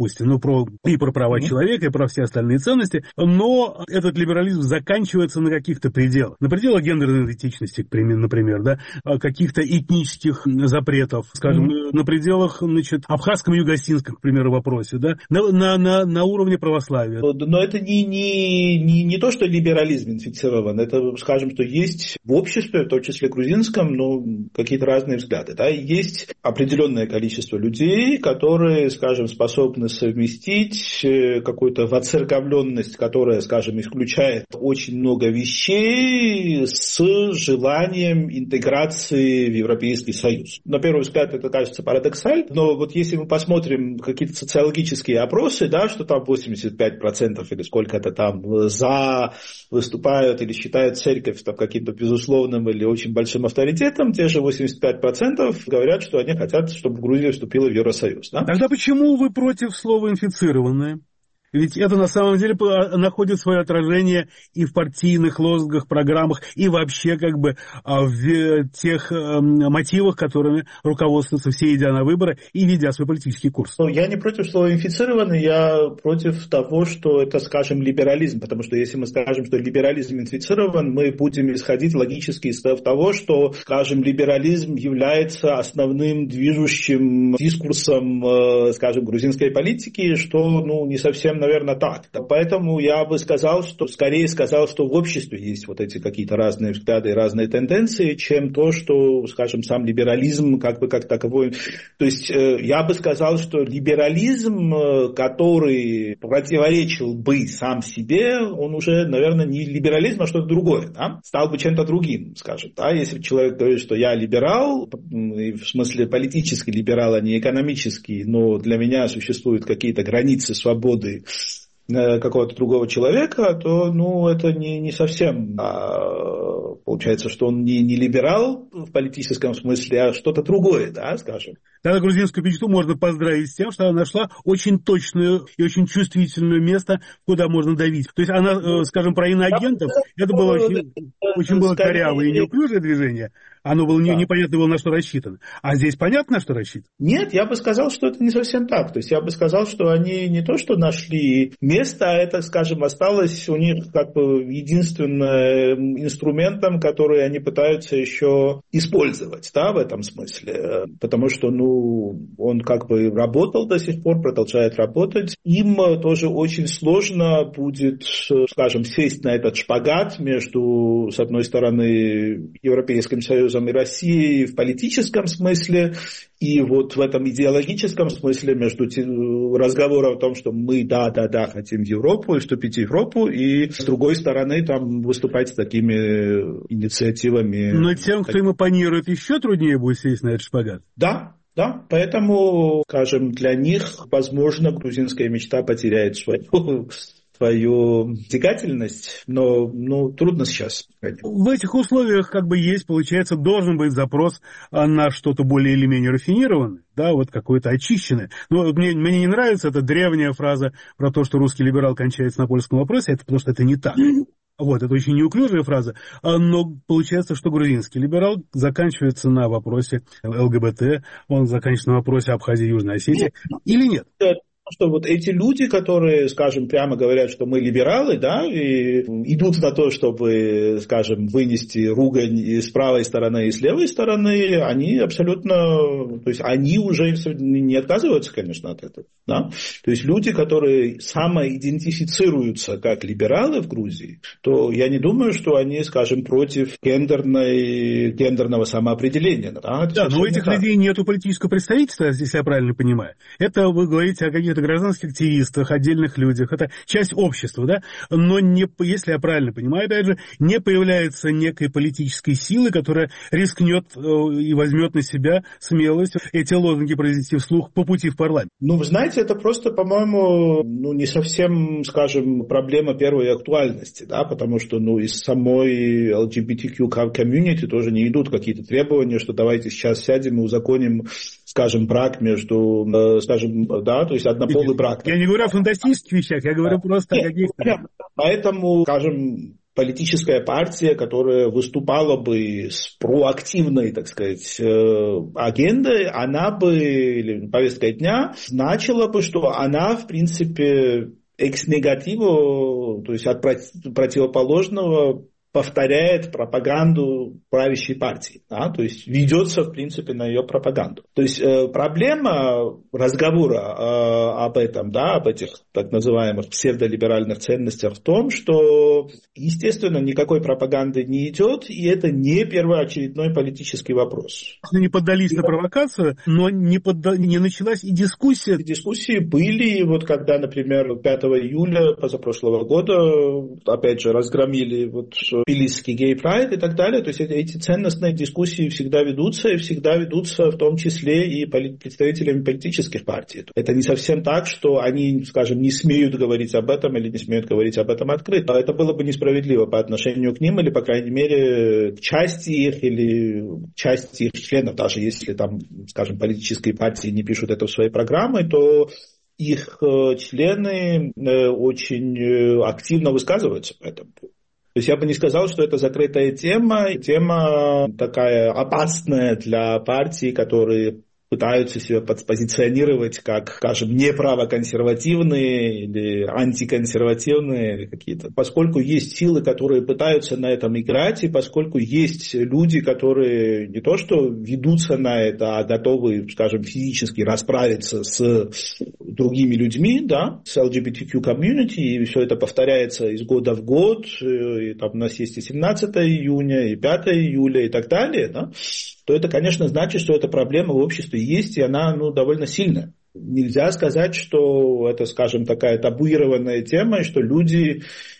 [SPEAKER 8] права человека, и про все остальные ценности, но этот либерализм заканчивается на каких-то пределах. На пределах гендерной идентичности, например, да, каких-то этнических запретов, скажем, на пределах, абхазском и югосинском, к примеру, вопросе, да, на уровне православия.
[SPEAKER 24] Но это не то, что либерализм инфицирован, это, скажем, что есть в обществе, в том числе грузинском, какие-то разные взгляды. Да? Есть определенное количество людей, которые, скажем, способны совместить какую-то воцерковленность, которая, скажем, исключает очень много вещей с желанием интеграции в Европейский Союз. На первый взгляд это кажется парадоксально, но вот если мы посмотрим какие-то социологические опросы, да, что там 85% или сколько-то там за выступают или считают церковь там каким-то безусловным или очень большим авторитетом, те же 85% говорят, что они хотят, чтобы Грузия вступила в Евросоюз. Да?
[SPEAKER 8] Тогда почему вы против слова «инфицированное»? Ведь это на самом деле находит свое отражение и в партийных лозунгах, программах, и вообще в тех мотивах, которыми руководствуются все, идя на выборы и ведя свой политический курс.
[SPEAKER 24] Я не против слова «инфицированный», я против того, что это, скажем, либерализм, потому что если мы скажем, что либерализм инфицирован, мы будем исходить логически из того, что, скажем, либерализм является основным движущим дискурсом, скажем, грузинской политики, что, не совсем, наверное, так. Поэтому я бы скорее сказал, что в обществе есть вот эти какие-то разные взгляды и разные тенденции, чем то, что, скажем, сам либерализм как таковой. То есть я бы сказал, что либерализм, который противоречил бы сам себе, он уже, наверное, не либерализм, а что-то другое. Да? Стал бы чем-то другим, скажем. Да? Если человек говорит, что я либерал, в смысле политический либерал, а не экономический, но для меня существуют какие-то границы свободы какого-то другого человека, то это не совсем получается, что он не либерал в политическом смысле, а что-то другое, да, скажем.
[SPEAKER 8] Тогда грузинскую мечту можно поздравить с тем, что она нашла очень точное и очень чувствительное место, куда можно давить. То есть она, скажем, про иноагентов, это было очень было корявое и неуклюжее движение. Оно было непонятно было, на что рассчитано. А здесь понятно, на что рассчитано?
[SPEAKER 24] Нет, я бы сказал, что это не совсем так. То есть я бы сказал, что они не то, что нашли место, а это, скажем, осталось у них как бы единственным инструментом, который они пытаются еще использовать, да, в этом смысле. Потому что, он как бы работал до сих пор, продолжает работать. Им тоже очень сложно будет, скажем, сесть на этот шпагат между, с одной стороны, Европейским Союзом и Россией в политическом смысле, и вот в этом идеологическом смысле между разговором о том, что мы, да, хотим в Европу и вступить в Европу, и с другой стороны там выступать с такими инициативами.
[SPEAKER 8] Но тем, кто им оппонирует, еще труднее будет сесть на этот шпагат.
[SPEAKER 24] Да, поэтому, скажем, для них, возможно, грузинская мечта потеряет свою притягательность, но трудно сейчас.
[SPEAKER 8] В этих условиях получается, должен быть запрос на что-то более или менее рафинированное, да, вот какое-то очищенное. Но мне не нравится эта древняя фраза про то, что русский либерал кончается на польском вопросе, это потому что это не так. Вот, это очень неуклюжая фраза, но получается, что грузинский либерал заканчивается на вопросе ЛГБТ, он заканчивается на вопросе Абхазии и Южной Осетии, или нет?
[SPEAKER 24] Что вот эти люди, которые, скажем, прямо говорят, что мы либералы, да, и идут на то, чтобы, скажем, вынести ругань и с правой стороны, и с левой стороны, они абсолютно, то есть они уже не отказываются, конечно, от этого, да. То есть люди, которые самоидентифицируются как либералы в Грузии, то я не думаю, что они, скажем, против гендерного самоопределения. Да,
[SPEAKER 8] но у этих людей нету политического представительства, если я правильно понимаю. Это вы говорите о каких-то гражданских активистах, отдельных людях, это часть общества, да, но если я правильно понимаю, опять же, не появляется некой политической силы, которая рискнет и возьмет на себя смелость эти лозунги произнести вслух по пути в парламент.
[SPEAKER 24] Вы знаете, это просто, по-моему, не совсем, скажем, проблема первой актуальности, да, потому что, из самой LGBTQ комьюнити тоже не идут какие-то требования, что давайте сейчас сядем и узаконим, скажем, брак между, скажем, да, то есть однополый брак.
[SPEAKER 8] Я не говорю о фантастических вещах, я говорю просто о каких-то...
[SPEAKER 24] Поэтому, скажем, политическая партия, которая выступала бы с проактивной, так сказать, агендой, она бы, или повесткой дня, значила бы, что она, в принципе, экс-негативу, то есть от противоположного, повторяет пропаганду правящей партии, да? То есть ведется, в принципе, на ее пропаганду. То есть проблема разговора об этом, да, об этих так называемых псевдолиберальных ценностях в том, что, естественно, никакой пропаганды не идет, и это не первоочередной политический вопрос.
[SPEAKER 8] Не поддались на провокацию, но не началась и дискуссия.
[SPEAKER 24] Дискуссии были, вот когда, например, 5 июля позапрошлого года, опять же, разгромили Тбилисский гей-прайд и так далее. То есть эти ценностные дискуссии всегда ведутся, и всегда ведутся в том числе и представителями политических партий. Это не совсем так, что они, скажем, не смеют говорить об этом или не смеют говорить об этом открыто. Это было бы несправедливо по отношению к ним или, по крайней мере, к части их или части их членов. Даже если там, скажем, политические партии не пишут это в своей программе, то их члены очень активно высказываются по этому поводу. То есть я бы не сказал, что это закрытая тема, тема такая опасная для партий, которые пытаются себя позиционировать как, скажем, неправоконсервативные или антиконсервативные или какие-то. Поскольку есть силы, которые пытаются на этом играть, и поскольку есть люди, которые не то что ведутся на это, а готовы, скажем, физически расправиться с другими людьми, да, с LGBTQ комьюнити, и все это повторяется из года в год, и там у нас есть и 17 июня, и 5 июля, и так далее, да, то это, конечно, значит, что эта проблема в обществе есть, и она, довольно сильная. Нельзя сказать, что это, скажем, такая табуированная тема, и что люди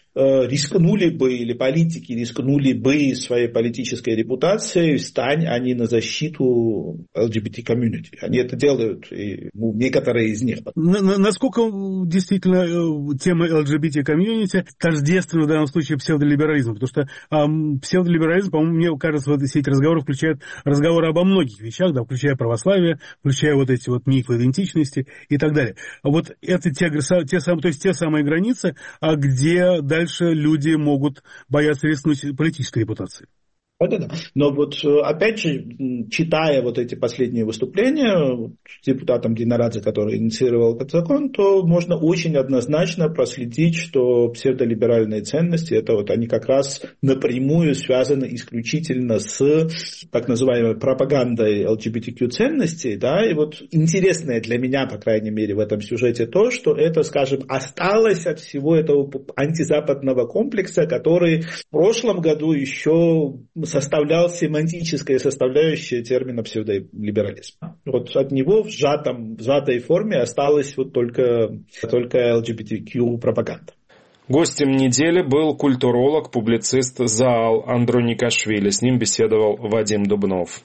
[SPEAKER 24] рискнули бы, или политики рискнули бы своей политической репутацией, встань они на защиту LGBT-комьюнити. Они это делают, и некоторые из них.
[SPEAKER 8] Насколько действительно тема LGBT-комьюнити тождественна в данном случае псевдолиберализму? Потому что псевдолиберализм, по-моему, мне кажется, вот все эти разговоры включают разговоры обо многих вещах, да, включая православие, включая вот эти вот мифы идентичности и так далее. Вот это те самые границы, где дальше люди могут бояться рискнуть политической репутацией.
[SPEAKER 24] Да. Но вот опять же, читая вот эти последние выступления депутатом Динарадзе, который инициировал этот закон, то можно очень однозначно проследить, что псевдолиберальные ценности, это вот они как раз напрямую связаны исключительно с так называемой пропагандой LGBTQ ценностей, да, и вот интересное для меня, по крайней мере, в этом сюжете то, что это, скажем, осталось от всего этого антизападного комплекса, который в прошлом году еще составлял семантическая составляющая термина псевдолиберализм. Вот от него в сжатой форме осталась вот только LGBTQ пропаганда.
[SPEAKER 1] Гостем недели был культуролог, публицист Заал Андроникашвили. С ним беседовал Вадим Дубнов.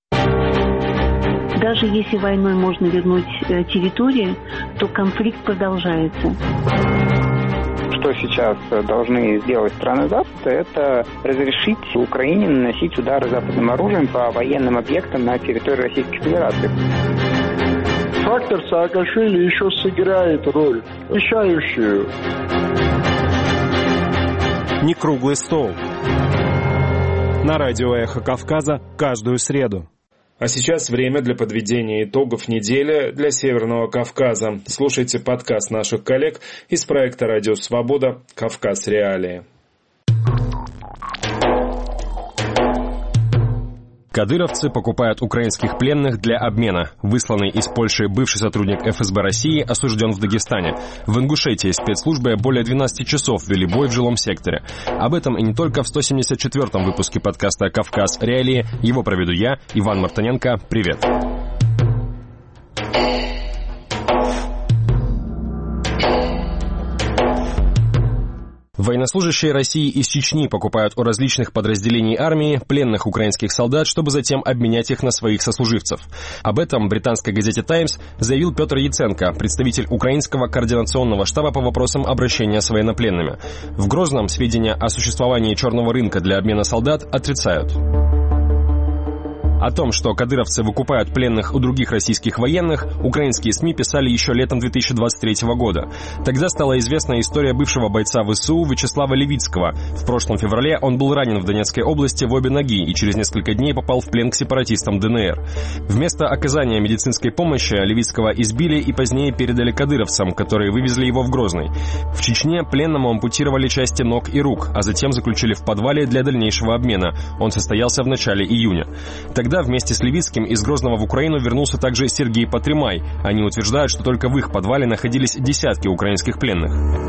[SPEAKER 2] Даже если войной можно вернуть территории, то конфликт продолжается.
[SPEAKER 3] Что сейчас должны сделать страны Запада, это разрешить Украине наносить удары западным оружием по военным объектам на территории Российской Федерации.
[SPEAKER 5] Фактор Саакашвили еще сыграет роль, решающую.
[SPEAKER 1] Не круглый стол. На радио «Эхо Кавказа» каждую среду. А сейчас время для подведения итогов недели для Северного Кавказа. Слушайте подкаст наших коллег из проекта «Радио Свобода. Кавказ. Реалии».
[SPEAKER 6] Кадыровцы покупают украинских пленных для обмена. Высланный из Польши бывший сотрудник ФСБ России осужден в Дагестане. В Ингушетии спецслужбы более 12 часов вели бой в жилом секторе. Об этом и не только в 174-м выпуске подкаста «Кавказ. Реалии». Его проведу я, Иван Мартыненко. Привет. Военнослужащие России из Чечни покупают у различных подразделений армии пленных украинских солдат, чтобы затем обменять их на своих сослуживцев. Об этом в британской газете «Таймс» заявил Петр Яценко, представитель Украинского координационного штаба по вопросам обращения с военнопленными. В Грозном сведения о существовании черного рынка для обмена солдат отрицают. О том, что кадыровцы выкупают пленных у других российских военных, украинские СМИ писали еще летом 2023 года. Тогда стала известна история бывшего бойца ВСУ Вячеслава Левицкого. В прошлом феврале он был ранен в Донецкой области в обе ноги и через несколько дней попал в плен к сепаратистам ДНР. Вместо оказания медицинской помощи Левицкого избили и позднее передали кадыровцам, которые вывезли его в Грозный. В Чечне пленному ампутировали части ног и рук, а затем заключили в подвале для дальнейшего обмена. Он состоялся в начале июня. Тогда вместе с Левицким из Грозного в Украину вернулся также Сергей Патримай. Они утверждают, что только в их подвале находились десятки украинских пленных.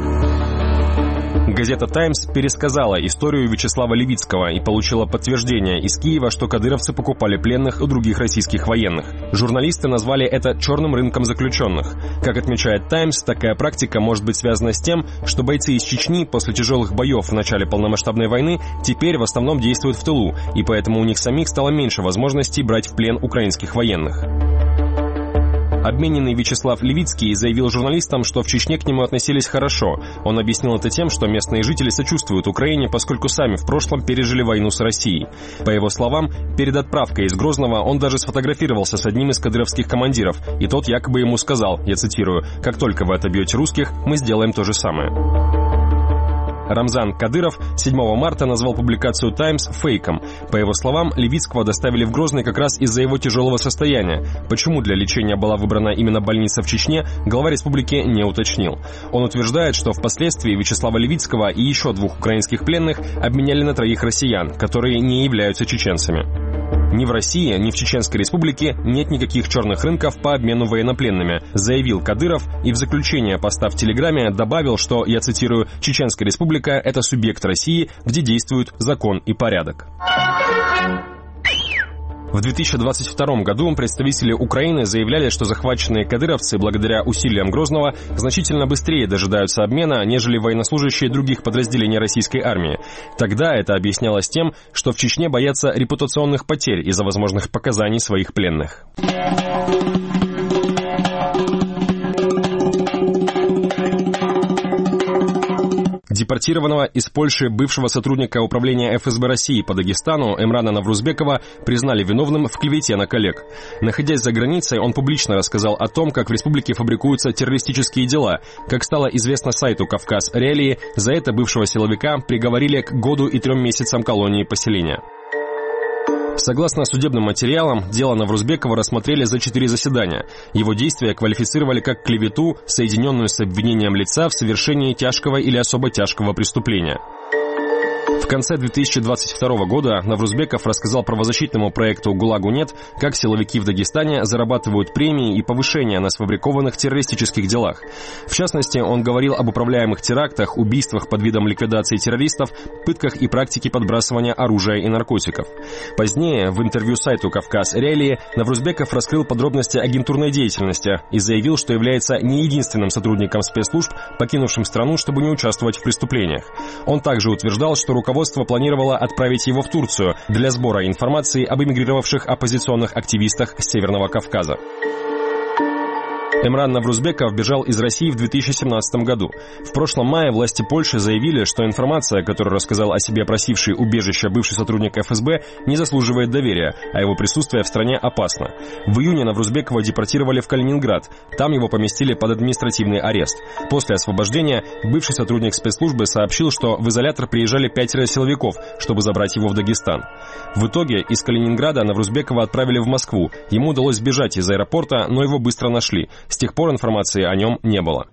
[SPEAKER 6] Газета «Таймс» пересказала историю Вячеслава Левицкого и получила подтверждение из Киева, что кадыровцы покупали пленных у других российских военных. Журналисты назвали это черным рынком заключенных. Как отмечает «Таймс», такая практика может быть связана с тем, что бойцы из Чечни после тяжелых боев в начале полномасштабной войны теперь в основном действуют в тылу, и поэтому у них самих стало меньше возможностей брать в плен украинских военных. Обмененный Вячеслав Левицкий заявил журналистам, что в Чечне к нему относились хорошо. Он объяснил это тем, что местные жители сочувствуют Украине, поскольку сами в прошлом пережили войну с Россией. По его словам, перед отправкой из Грозного он даже сфотографировался с одним из кадыровских командиров, и тот якобы ему сказал, я цитирую, «Как только вы отобьете русских, мы сделаем то же самое». Рамзан Кадыров 7 марта назвал публикацию «Таймс» фейком. По его словам, Левицкого доставили в Грозный как раз из-за его тяжелого состояния. Почему для лечения была выбрана именно больница в Чечне, глава республики не уточнил. Он утверждает, что впоследствии Вячеслава Левицкого и еще двух украинских пленных обменяли на 3 россиян, которые не являются чеченцами. Ни в России, ни в Чеченской республике нет никаких черных рынков по обмену военнопленными, заявил Кадыров и в заключение поста в Телеграме добавил, что, я цитирую, «Чеченская республика – это субъект России, где действуют закон и порядок». В 2022 году представители Украины заявляли, что захваченные кадыровцы, благодаря усилиям Грозного, значительно быстрее дожидаются обмена, нежели военнослужащие других подразделений российской армии. Тогда это объяснялось тем, что в Чечне боятся репутационных потерь из-за возможных показаний своих пленных. Депортированного из Польши бывшего сотрудника управления ФСБ России по Дагестану Эмрана Наврузбекова признали виновным в клевете на коллег. Находясь за границей, он публично рассказал о том, как в республике фабрикуются террористические дела. Как стало известно сайту «Кавказ Реалии», за это бывшего силовика приговорили к 1 году и 3 месяцам колонии поселения. Согласно судебным материалам, дело Наврузбекова рассмотрели за 4 заседания. Его действия квалифицировали как клевету, соединенную с обвинением лица в совершении тяжкого или особо тяжкого преступления. В конце 2022 года Наврузбеков рассказал правозащитному проекту «ГУЛАГу нет», как силовики в Дагестане зарабатывают премии и повышения на сфабрикованных террористических делах. В частности, он говорил об управляемых терактах, убийствах под видом ликвидации террористов, пытках и практике подбрасывания оружия и наркотиков. Позднее, в интервью сайту «Кавказ Реалии», Наврузбеков раскрыл подробности агентурной деятельности и заявил, что является не единственным сотрудником спецслужб, покинувшим страну, чтобы не участвовать в преступлениях. Он также утверждал, что руководство планировало отправить его в Турцию для сбора информации об эмигрировавших оппозиционных активистах с Северного Кавказа. Эмран Наврузбеков бежал из России в 2017 году. В прошлом мае власти Польши заявили, что информация, которую рассказал о себе просивший убежище бывший сотрудник ФСБ, не заслуживает доверия, а его присутствие в стране опасно. В июне Наврузбекова депортировали в Калининград. Там его поместили под административный арест. После освобождения бывший сотрудник спецслужбы сообщил, что в изолятор приезжали 5 силовиков, чтобы забрать его в Дагестан. В итоге из Калининграда Наврузбекова отправили в Москву. Ему удалось сбежать из аэропорта, но его быстро нашли. С тех пор информации о нем не было.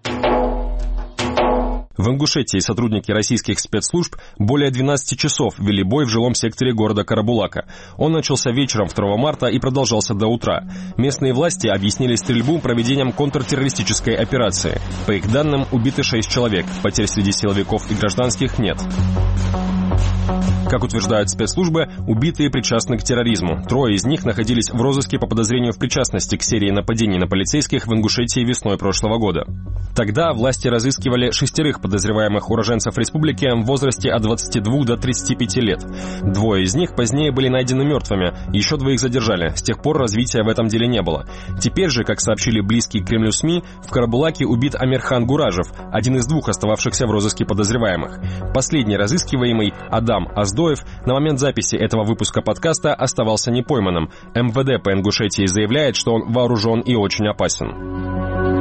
[SPEAKER 6] В Ингушетии сотрудники российских спецслужб более 12 часов вели бой в жилом секторе города Карабулака. Он начался вечером 2 марта и продолжался до утра. Местные власти объяснили стрельбу проведением контртеррористической операции. По их данным, убиты 6 человек. Потерь среди силовиков и гражданских нет. Как утверждают спецслужбы, убитые причастны к терроризму. 3 из них находились в розыске по подозрению в причастности к серии нападений на полицейских в Ингушетии весной прошлого года. Тогда власти разыскивали 6 подозреваемых уроженцев республики в возрасте от 22 до 35 лет. 2 из них позднее были найдены мертвыми, еще 2 задержали. С тех пор развития в этом деле не было. Теперь же, как сообщили близкие к Кремлю СМИ, в Карабулаке убит Амирхан Гуражев, один из 2 остававшихся в розыске подозреваемых. Последний разыскиваемый, Адам Аздоев, на момент записи этого выпуска подкаста оставался непойманным. МВД по Ингушетии заявляет, что он вооружен и очень опасен.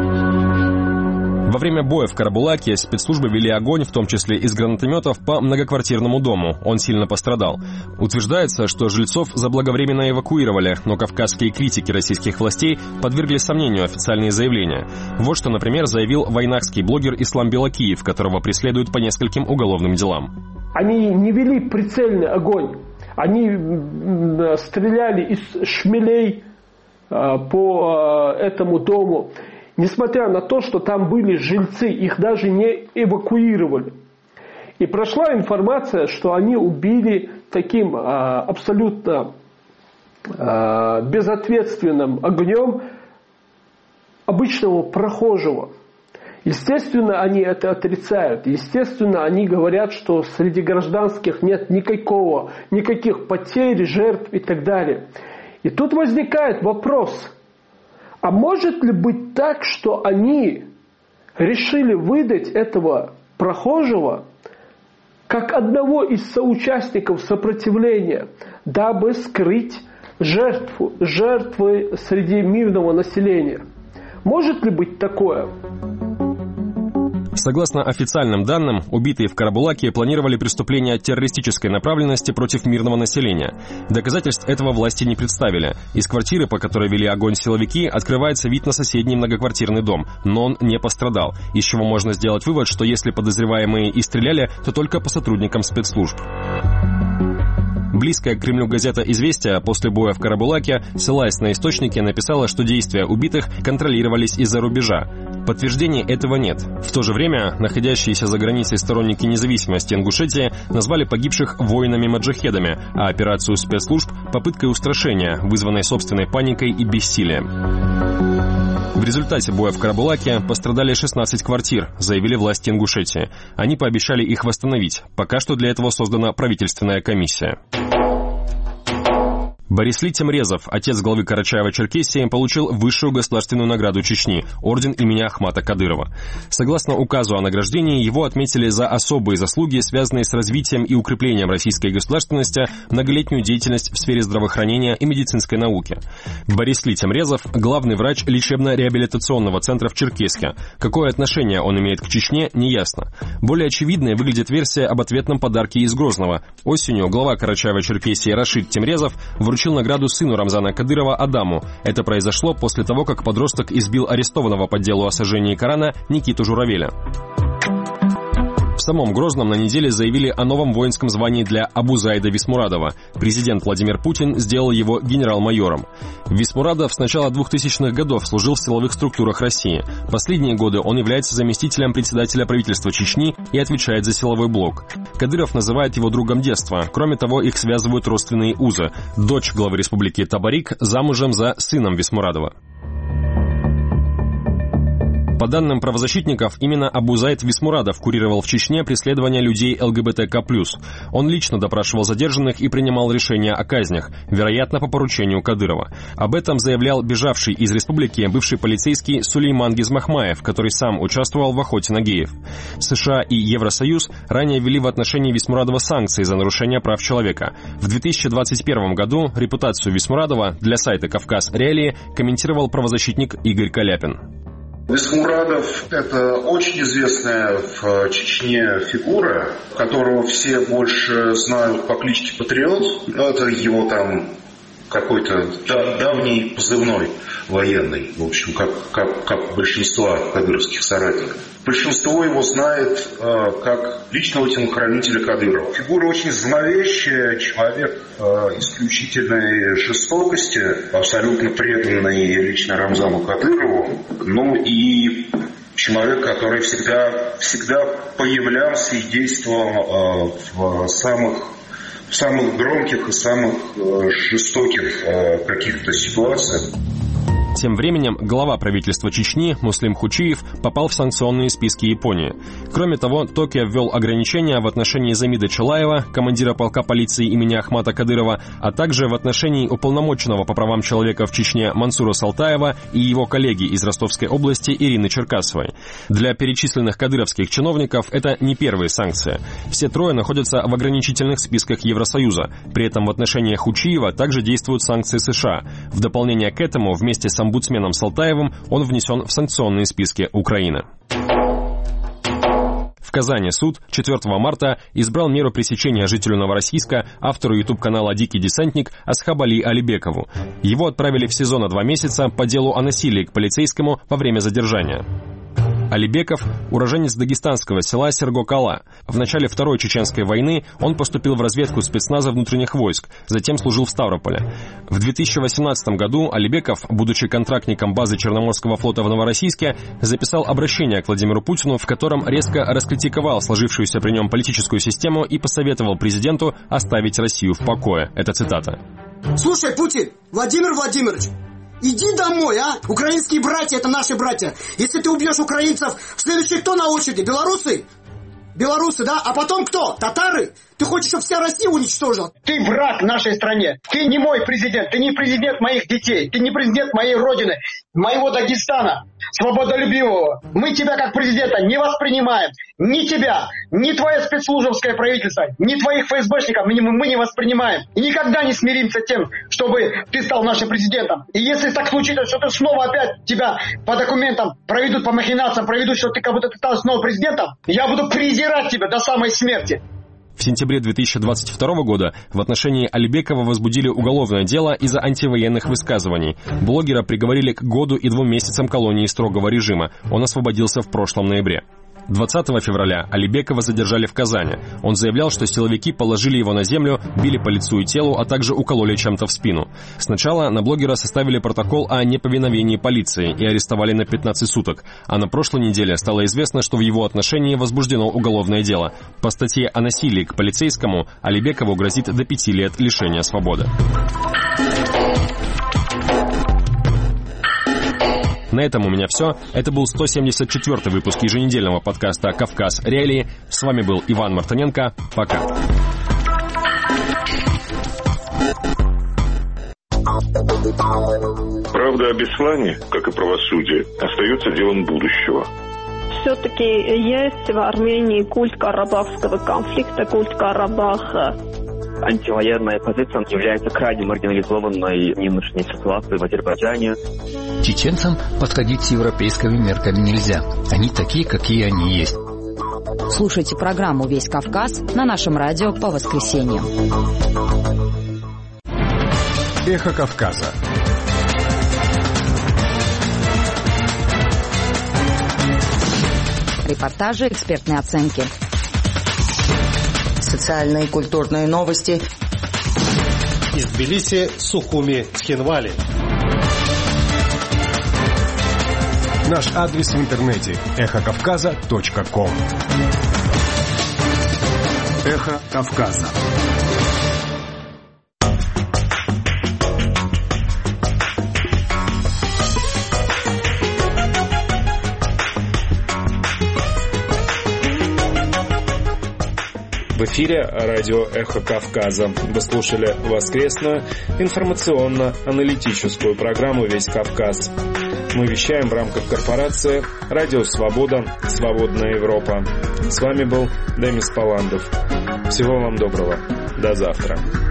[SPEAKER 6] Во время боя в Карабулаке спецслужбы вели огонь, в том числе из гранатометов, по многоквартирному дому. Он сильно пострадал. Утверждается, что жильцов заблаговременно эвакуировали, но кавказские критики российских властей подвергли сомнению официальные заявления. Вот что, например, заявил вайнахский блогер Ислам Белокиев, которого преследуют по нескольким уголовным делам.
[SPEAKER 4] Они не вели прицельный огонь. Они стреляли из шмелей по этому дому. Несмотря на то, что там были жильцы, их даже не эвакуировали. И прошла информация, что они убили таким абсолютно безответственным огнем обычного прохожего. Естественно, они это отрицают. Естественно, они говорят, что среди гражданских нет никаких потерь, жертв и так далее. И тут возникает вопрос, а может ли быть так, что они решили выдать этого прохожего как одного из соучастников сопротивления, дабы скрыть жертвы среди мирного населения? Может ли быть такое?
[SPEAKER 6] Согласно официальным данным, убитые в Карабулаке планировали преступления террористической направленности против мирного населения. Доказательств этого власти не представили. Из квартиры, по которой вели огонь силовики, открывается вид на соседний многоквартирный дом, но он не пострадал, из чего можно сделать вывод, что если подозреваемые и стреляли, то только по сотрудникам спецслужб. Близкая к Кремлю газета «Известия» после боя в Карабулаке, ссылаясь на источники, написала, что действия убитых контролировались из-за рубежа. Подтверждений этого нет. В то же время находящиеся за границей сторонники независимости Ингушетии назвали погибших воинами-маджахедами, а операцию спецслужб – попыткой устрашения, вызванной собственной паникой и бессилием. В результате боя в Карабулаке пострадали 16 квартир, заявили власти Ингушетии. Они пообещали их восстановить. Пока что для этого создана правительственная комиссия. Борислий Темрезов, отец главы Карачаево-Черкесии, получил высшую государственную награду Чечни – орден имени Ахмата Кадырова. Согласно указу о награждении, его отметили за особые заслуги, связанные с развитием и укреплением российской государственности, многолетнюю деятельность в сфере здравоохранения и медицинской науки. Борислий Темрезов – главный врач лечебно-реабилитационного центра в Черкесске. Какое отношение он имеет к Чечне, неясно. Более очевидной выглядит версия об ответном подарке из Грозного. Осенью глава Карачаево-Черкесии Рашид Темрезов вручил награду сыну Рамзана Кадырова Адаму. Это произошло после того, как подросток избил арестованного по делу о сожжении Корана Никиту Журавеля. В самом Грозном на неделе заявили о новом воинском звании для Абузайда Висмурадова. Президент Владимир Путин сделал его генерал-майором. Висмурадов с начала 2000-х годов служил в силовых структурах России. Последние годы он является заместителем председателя правительства Чечни и отвечает за силовой блок. Кадыров называет его другом детства. Кроме того, их связывают родственные узы. Дочь главы республики Табарик замужем за сыном Висмурадова. По данным правозащитников, именно Абузайд Висмурадов курировал в Чечне преследования людей ЛГБТК+. Он лично допрашивал задержанных и принимал решения о казнях, вероятно, по поручению Кадырова. Об этом заявлял бежавший из республики бывший полицейский Сулейман Гизмахмаев, который сам участвовал в охоте на геев. США и Евросоюз ранее ввели в отношении Висмурадова санкции за нарушение прав человека. В 2021 году репутацию Висмурадова для сайта «Кавказ Реалии» комментировал правозащитник Игорь Каляпин.
[SPEAKER 7] Висмурадов – это очень известная в Чечне фигура, которого все больше знают по кличке Патриот. Это его там какой-то давний позывной военный, в общем, как большинство кадыровских соратников. Большинство его знает как личного телохранителя Кадырова. Фигура очень зловещая, человек исключительной жестокости, абсолютно преданный лично Рамзану Кадырову, ну и человек, который всегда появлялся и действовал в самых громких и самых жестоких каких-то ситуациях.
[SPEAKER 6] Тем временем глава правительства Чечни Муслим Хучиев попал в санкционные списки Японии. Кроме того, Токио ввел ограничения в отношении Замида Чалаева, командира полка полиции имени Ахмата Кадырова, а также в отношении уполномоченного по правам человека в Чечне Мансура Салтаева и его коллеги из Ростовской области Ирины Черкасовой. Для перечисленных кадыровских чиновников это не первые санкции. Все трое находятся в ограничительных списках Евросоюза. При этом в отношении Хучиева также действуют санкции США. В дополнение к этому, вместе с омбудсменом Салтаевым он внесен в санкционные списки Украины. В Казани суд 4 марта избрал меру пресечения жителю Новороссийска, автору YouTube-канала «Дикий десантник» Асхабали Алибекову. Его отправили в СИЗО на 2 месяца по делу о насилии к полицейскому во время задержания. Алибеков – уроженец дагестанского села Сергокала. В начале Второй Чеченской войны он поступил в разведку спецназа внутренних войск, затем служил в Ставрополе. В 2018 году Алибеков, будучи контрактником базы Черноморского флота в Новороссийске, записал обращение к Владимиру Путину, в котором резко раскритиковал сложившуюся при нем политическую систему и посоветовал президенту оставить Россию в покое. Это цитата.
[SPEAKER 9] «Слушай, Путин, Владимир Владимирович, иди домой, а? Украинские братья – это наши братья. Если ты убьешь украинцев, следующий кто на очереди? Белорусы? Белорусы, да? А потом кто? Татары? Ты хочешь, чтобы вся Россия уничтожила? Ты враг нашей стране. Ты не мой президент. Ты не президент моих детей. Ты не президент моей родины, моего Дагестана, свободолюбивого. Мы тебя как президента не воспринимаем. Ни тебя, ни твое спецслужбовское правительство, ни твоих ФСБшников мы не воспринимаем. И никогда не смиримся тем, чтобы ты стал нашим президентом. И если так случится, что ты снова опять тебя по документам проведут, по махинациям проведут, что ты как будто ты стал снова президентом, я буду презирать тебя до самой смерти.
[SPEAKER 6] В сентябре 2022 года в отношении Алибекова возбудили уголовное дело из-за антивоенных высказываний. Блогера приговорили к 1 году и 2 месяцам колонии строгого режима. Он освободился в прошлом ноябре. 20 февраля Алибекова задержали в Казани. Он заявлял, что силовики положили его на землю, били по лицу и телу, а также укололи чем-то в спину. Сначала на блогера составили протокол о неповиновении полиции и арестовали на 15 суток. А на прошлой неделе стало известно, что в его отношении возбуждено уголовное дело. По статье о насилии к полицейскому Алибекову грозит до 5 лет лишения свободы. На этом у меня все. Это был 174-й выпуск еженедельного подкаста «Кавказ. Реалии». С вами был Иван Мартыненко. Пока.
[SPEAKER 10] Правда о Беслане, как и правосудие, остается делом будущего.
[SPEAKER 11] Все-таки есть в Армении культ карабахского конфликта, культ Карабаха.
[SPEAKER 12] Антивоенная позиция является крайне маргинализованной в нынешней ситуации в Азербайджане.
[SPEAKER 13] Чеченцам подходить с европейскими мерками нельзя. Они такие, какие они есть.
[SPEAKER 17] Слушайте программу «Весь Кавказ» на нашем радио по воскресеньям.
[SPEAKER 25] Эхо Кавказа.
[SPEAKER 17] Репортажи, экспертные оценки.
[SPEAKER 26] Социальные и культурные новости.
[SPEAKER 27] Из Тбилиси, Сухуми, Цхинвали.
[SPEAKER 25] Наш адрес в интернете эхокавказа.ком. Эхо Кавказа.
[SPEAKER 1] В эфире радио «Эхо Кавказа». Вы слушали воскресную информационно-аналитическую программу «Весь Кавказ». Мы вещаем в рамках корпорации «Радио Свобода. Свободная Европа». С вами был Демис Паландов. Всего вам доброго. До завтра.